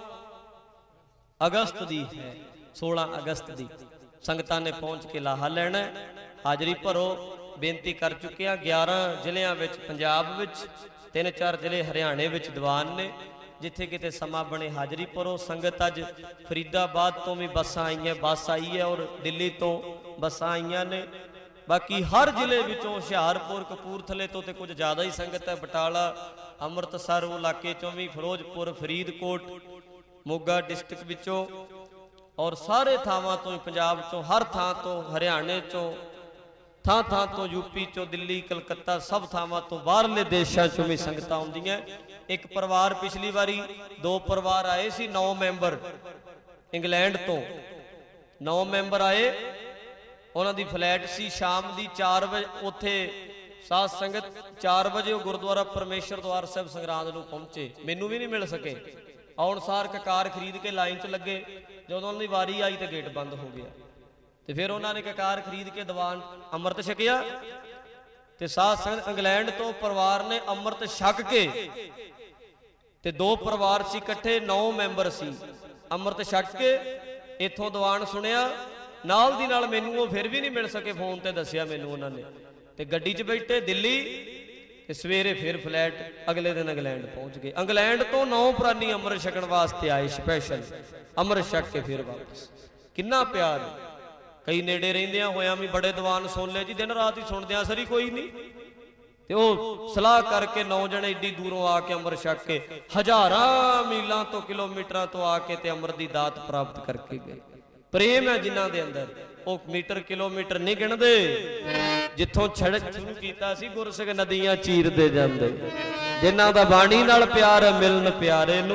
ਅਗਸਤ ਦੀ ਹੈ। 16 ਅਗਸਤ ਦੀ ਸੰਗਤਾਂ ਨੇ ਪਹੁੰਚ ਕੇ ਲਾਹਾ ਲੈਣਾ, ਹਾਜ਼ਰੀ ਭਰੋ। ਬੇਨਤੀ ਕਰ ਚੁੱਕੇ ਹਾਂ 11 ਜ਼ਿਲ੍ਹਿਆਂ ਵਿੱਚ ਪੰਜਾਬ ਵਿੱਚ, 3-4 ਜ਼ਿਲ੍ਹੇ ਹਰਿਆਣੇ ਵਿੱਚ ਦੀਵਾਨ ਨੇ, ਜਿੱਥੇ ਕਿਤੇ ਸਮਾਂ ਬਣੇ ਹਾਜ਼ਰੀ ਭਰੋ। ਸੰਗਤ ਅੱਜ ਫਰੀਦਾਬਾਦ ਤੋਂ ਵੀ ਬੱਸਾਂ ਆਈਆਂ, ਬੱਸ ਆਈ ਹੈ, ਔਰ ਦਿੱਲੀ ਤੋਂ ਬੱਸਾਂ ਆਈਆਂ ਨੇ। ਬਾਕੀ ਹਰ ਜ਼ਿਲ੍ਹੇ ਵਿੱਚੋਂ ਹੁਸ਼ਿਆਰਪੁਰ ਕਪੂਰਥਲੇ ਤੋਂ ਤੇ ਕੁਝ ਜ਼ਿਆਦਾ ਹੀ ਸੰਗਤ ਹੈ, ਬਟਾਲਾ ਅੰਮ੍ਰਿਤਸਰ ਉਹ ਇਲਾਕੇ ਚੋਂ ਵੀ, ਫਿਰੋਜ਼ਪੁਰ ਫਰੀਦਕੋਟ ਮੋਗਾ ਡਿਸਟ੍ਰਿਕਟ ਵਿੱਚੋਂ, ਔਰ ਸਾਰੇ ਥਾਵਾਂ ਤੋਂ ਪੰਜਾਬ ਚੋਂ, ਹਰ ਥਾਂ ਤੋਂ, ਹਰਿਆਣੇ ਚੋਂ, ਥਾਂ ਥਾਂ ਤੋਂ, ਯੂਪੀ ਚੋਂ, ਦਿੱਲੀ ਕਲਕੱਤਾ ਸਭ ਥਾਵਾਂ ਤੋਂ, ਬਾਹਰਲੇ ਦੇਸ਼ਾਂ ਚੋਂ ਵੀ ਸੰਗਤਾਂ ਆਉਂਦੀਆਂ। ਇੱਕ ਪਰਿਵਾਰ ਪਿਛਲੀ ਵਾਰੀ 2 ਪਰਿਵਾਰ ਆਏ ਸੀ, 9 ਮੈਂਬਰ ਇੰਗਲੈਂਡ ਤੋਂ 9 ਮੈਂਬਰ ਆਏ। ਉਹਨਾਂ ਦੀ ਫਲੈਟ ਸੀ, ਸ਼ਾਮ ਦੀ 4 ਵਜੇ ਉੱਥੇ ਸਾਧ ਸੰਗਤ 4 ਵਜੇ ਉਹ ਗੁਰਦੁਆਰਾ ਪਰਮੇਸ਼ਰ ਦਵਾਰ ਸਾਹਿਬ ਸੰਗਰਾਂਦ ਨੂੰ ਪਹੁੰਚੇ। ਮੈਨੂੰ ਵੀ ਨਹੀਂ ਮਿਲ ਸਕੇ, ਆਉਣ ਸਾਰ ਕਕਾਰ ਖਰੀਦ ਕੇ ਲਾਈਨ 'ਚ ਲੱਗੇ। ਜਦੋਂ ਉਹਨਾਂ ਦੀ ਵਾਰੀ ਆਈ ਤੇ ਗੇਟ ਬੰਦ ਹੋ ਗਿਆ, ਤੇ ਫਿਰ ਉਹਨਾਂ ਨੇ ਕਕਾਰ ਖਰੀਦ ਕੇ ਦੀਵਾਨ ਅੰਮ੍ਰਿਤ ਛਕਿਆ। ਤੇ ਸਾਧ ਸੰਗਤ ਇੰਗਲੈਂਡ ਤੋਂ ਪਰਿਵਾਰ ਨੇ ਅੰਮ੍ਰਿਤ ਛਕ ਕੇ, ਤੇ 2 ਪਰਿਵਾਰ ਸੀ ਇਕੱਠੇ, 9 ਮੈਂਬਰ ਸੀ, ਅੰਮ੍ਰਿਤ ਛਕ ਕੇ ਇੱਥੋਂ ਦੀਵਾਨ ਸੁਣਿਆ। ਨਾਲ ਦੀ ਨਾਲ ਮੈਨੂੰ ਉਹ ਫਿਰ ਵੀ ਨਹੀਂ ਮਿਲ ਸਕੇ, ਫੋਨ ਤੇ ਦੱਸਿਆ ਮੈਨੂੰ ਉਹਨਾਂ ਨੇ, ਤੇ ਗੱਡੀ 'ਚ ਬੈਠੇ ਦਿੱਲੀ, ਤੇ ਸਵੇਰੇ ਫਿਰ ਫਲੈਟ ਅਗਲੇ ਦਿਨ ਇੰਗਲੈਂਡ ਪਹੁੰਚ ਗਏ। ਇੰਗਲੈਂਡ ਤੋਂ 9 ਪ੍ਰਾਨੀ ਅੰਮ੍ਰਿਤ ਛਕਣ ਵਾਸਤੇ ਆਏ, ਸਪੈਸ਼ਲ ਅੰਮ੍ਰਿਤ ਛਕ ਕੇ ਫਿਰ ਵਾਪਸ। ਕਿੰਨਾ ਪਿਆਰ। ਕਈ ਨੇੜੇ ਰਹਿੰਦਿਆਂ ਹੋਇਆਂ ਵੀ ਬੜੇ ਦੀਵਾਨ ਸੁਣ ਲਏ ਜੀ, ਦਿਨ ਰਾਤ ਹੀ ਸੁਣਦਿਆਂ ਸਰੀ ਕੋਈ ਨਹੀਂ, ਤੇ ਉਹ ਸਲਾਹ ਕਰਕੇ 9 ਜਣੇ ਏਡੀ ਦੂਰੋਂ ਆ ਕੇ ਅੰਮ੍ਰਿਤ ਛਕ ਕੇ, ਹਜ਼ਾਰਾਂ ਮੀਲਾਂ ਤੋਂ, ਕਿਲੋਮੀਟਰਾਂ ਤੋਂ ਆ ਕੇ ਤੇ ਅੰਮ੍ਰਿਤ ਦੀ ਦਾਤ ਪ੍ਰਾਪਤ ਕਰਕੇ ਗਏ। ਪ੍ਰੇਮ ਹੈ ਜਿਨ੍ਹਾਂ ਦੇ ਅੰਦਰ, ਉਹ ਮੀਟਰ ਕਿਲੋਮੀਟਰ ਨਹੀਂ ਗਿਣਦੇ। ਜਿੱਥੋਂ ਸ਼ੁਰੂ ਕੀਤਾ ਸੀ ਗੁਰਸਿੱਖ ਨਦੀਆਂ ਚੀਰਦੇ ਜਾਂਦੇ, ਜਿਨ੍ਹਾਂ ਦਾ ਬਾਣੀ ਨਾਲ ਪਿਆਰ ਮਿਲਣ ਪਿਆਰੇ ਨੂੰ,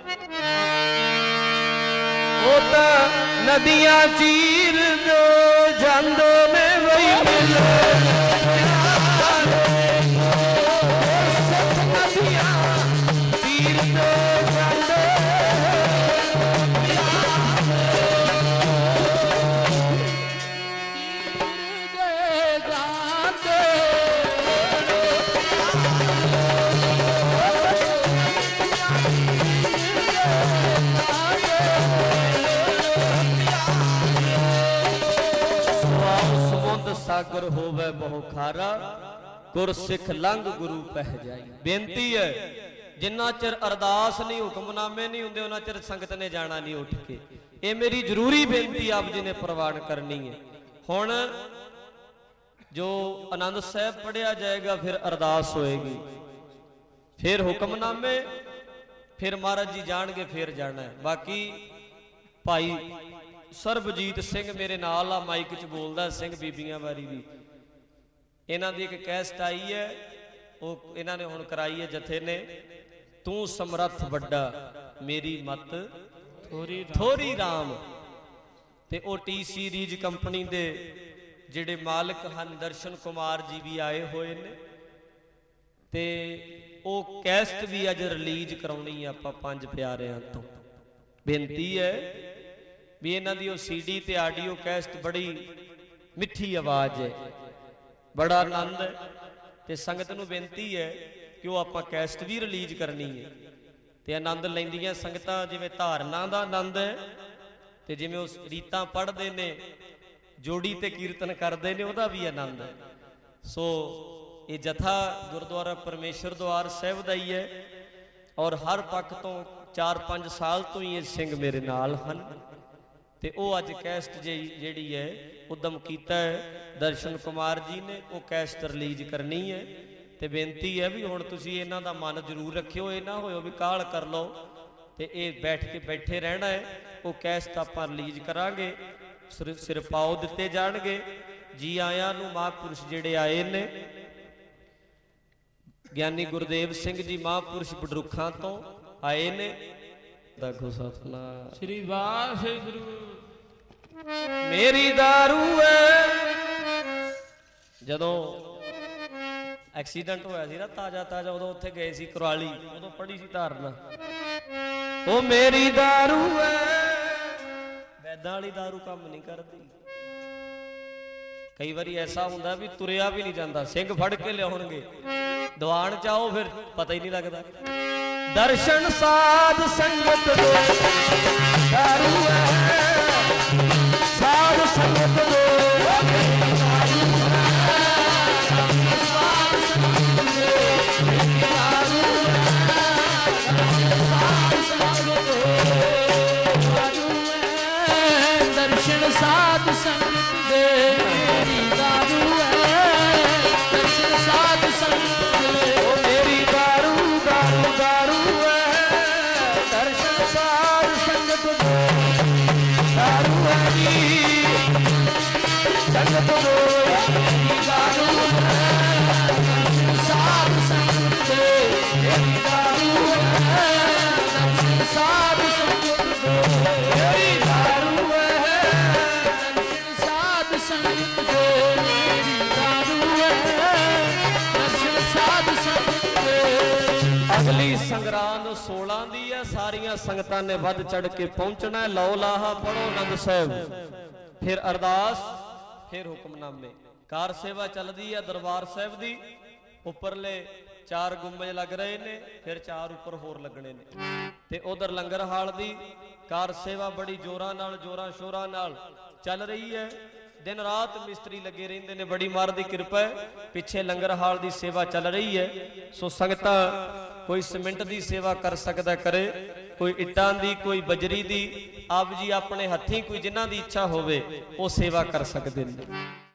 ਉਹ ਤਾਂ ਨਦੀਆਂ ਚੀਰਦੇ ਜਾਂਦੇ ਨੇ ਵਈ ਮਿਲਣ। ਸਾਗਰ ਹੋਵੇ ਬਹੁ ਖਾਰਾ, ਗੁਰ ਸਿੱਖ ਲੰਘ ਗੁਰੂ ਪਹਿ ਜਾਈ। ਬੇਨਤੀ ਹੈ ਜਿੰਨਾ ਚਿਰ ਅਰਦਾਸ ਨਹੀਂ, ਹੁਕਮਨਾਮੇ ਨਹੀਂ ਹੁੰਦੇ, ਉਹਨਾਂ ਚਿਰ ਸੰਗਤ ਨੇ ਜਾਣਾ ਨਹੀਂ ਉੱਠ ਕੇ। ਇਹ ਮੇਰੀ ਜ਼ਰੂਰੀ ਬੇਨਤੀ ਆਪ ਜੀ ਨੇ ਪ੍ਰਵਾਨ ਕਰਨੀ ਹੈ। ਹੁਣ ਜੋ ਆਨੰਦ ਸਾਹਿਬ ਪੜਿਆ ਜਾਏਗਾ, ਫਿਰ ਅਰਦਾਸ ਹੋਏਗੀ, ਫਿਰ ਹੁਕਮਨਾਮੇ, ਫਿਰ ਮਹਾਰਾਜ ਜੀ ਜਾਣਗੇ, ਫਿਰ ਜਾਣਾ ਹੈ। ਬਾਕੀ ਭਾਈ ਸਰਬਜੀਤ ਸਿੰਘ ਮੇਰੇ ਨਾਲ ਆ, ਮਾਈਕ 'ਚ ਬੋਲਦਾ, ਸਿੰਘ ਬੀਬੀਆਂ ਵਾਰੀ ਵੀ। ਇਹਨਾਂ ਦੀ ਇੱਕ ਕੈਸਟ ਆਈ ਹੈ, ਉਹ ਇਹਨਾਂ ਨੇ ਹੁਣ ਕਰਾਈ ਹੈ ਜਥੇ ਨੇ, ਤੂੰ ਸਮਰੱਥ ਵੱਡਾ मेरी मत थोरी राम। ते ओ टी सीरीज कंपनी दे जिहड़े मालिक हन दर्शन कुमार जी भी आए हुए ने ते ओ कैसट भी अज रिलीज कराउणी आपां पंज प्यारियां तो। बेनती है भी इन्हां दी ओ सीडी ते आडियो कैसट बड़ी मिठी आवाज़ है, बड़ा आनंद है। ते संगत नूं बेनती है कि वो आपां कैसट भी रिलीज करनी है ते आनंद लैंदियां संगतां जिवें धारना दा आनंद है ते जिवें उस रीतां पढ़दे ने जोड़ी ते कीर्तन करदे ने उहदा भी आनंद है। सो ये जथा गुरुद्वारा परमेश्वर द्वार साहिब दा ही है और हर पक्ष तो 4-5 साल तो ही ये सिंह मेरे नाल हन ते ओ अज कैसट जिहड़ी है उदम कीता है दर्शन कुमार जी ने, वो कैसट रिलीज करनी है। ते बेनती है भी हुण तुसीं इन्हां दा मन जरूर रखियो, ये ना होयो भी काहल कर लो ते ये बैठे रहना है। वो कैसट आपां रिलीज करांगे, सिर पाओ दिते जाणगे। जी आयां नूं महापुरुष जिहड़े आए ने ज्ञानी गुरदेव सिंह जी महापुरुष बडरुखां तो आए ने। दागो सतनाम श्री वाहिगुरू। मेरी दारू है जदों एक्सीडेंट होया सी ना ताजा उदों उत्थे गए सी कुराली, उदों पढ़ी सी धारना ओ मेरी दारू है। वैदां वाली दारू काम नहीं करती। कई बारी ऐसा हुंदा भी तुरिया भी नहीं जाता, सिंह फड़ के लियाउणगे दीवान च आओ फिर पता ही नहीं लगता। दर्शन साध संगत दे दारू है, साध संगत दे दर्शन साध संगत दे मेरी दारू है, दर्शन साध संगत दे ओ मेरी दारू दारू दारू है। दर्शन साध संगत दे दारू है जी संगत दे मेरी दारू है। दर्शन साध संगत दे मेरी दारू है, दर्शन साध संगत दे मेरी दारू है। दर्शन साध संगत दे मेरी दारू है, दर्शन साध संगत दे। अगली संगरांद 16 दी है, सारियां संगतां ने वध चढ़ के पहुंचना है। लौ लाहा पढ़ो आनंद साहिब, फिर अरदास, फिर हुक्मनामे। कार सेवा चलदी है दरबार साहिब दी। उपरले 4 गुंबज लग रहे ने, फिर 4 उपर होर लगने ने ते उधर लंगर हाल दी कार सेवा बड़ी जोरां नाल जोरां शोरां नाल चल रही है। दिन रात मिस्त्री लगे रहिंदे ने, बड़ी मार दी कृपा है। पिछे लंगर हाल दी सेवा चल रही है। सो संगतां कोई सीमेंट दी सेवा कर सकदा करे, कोई इट्टां दी, कोई बजरी दी। आप जी अपने हत्थीं कोई जिन्हां दी इच्छा होवे वो सेवा कर सकदे ने।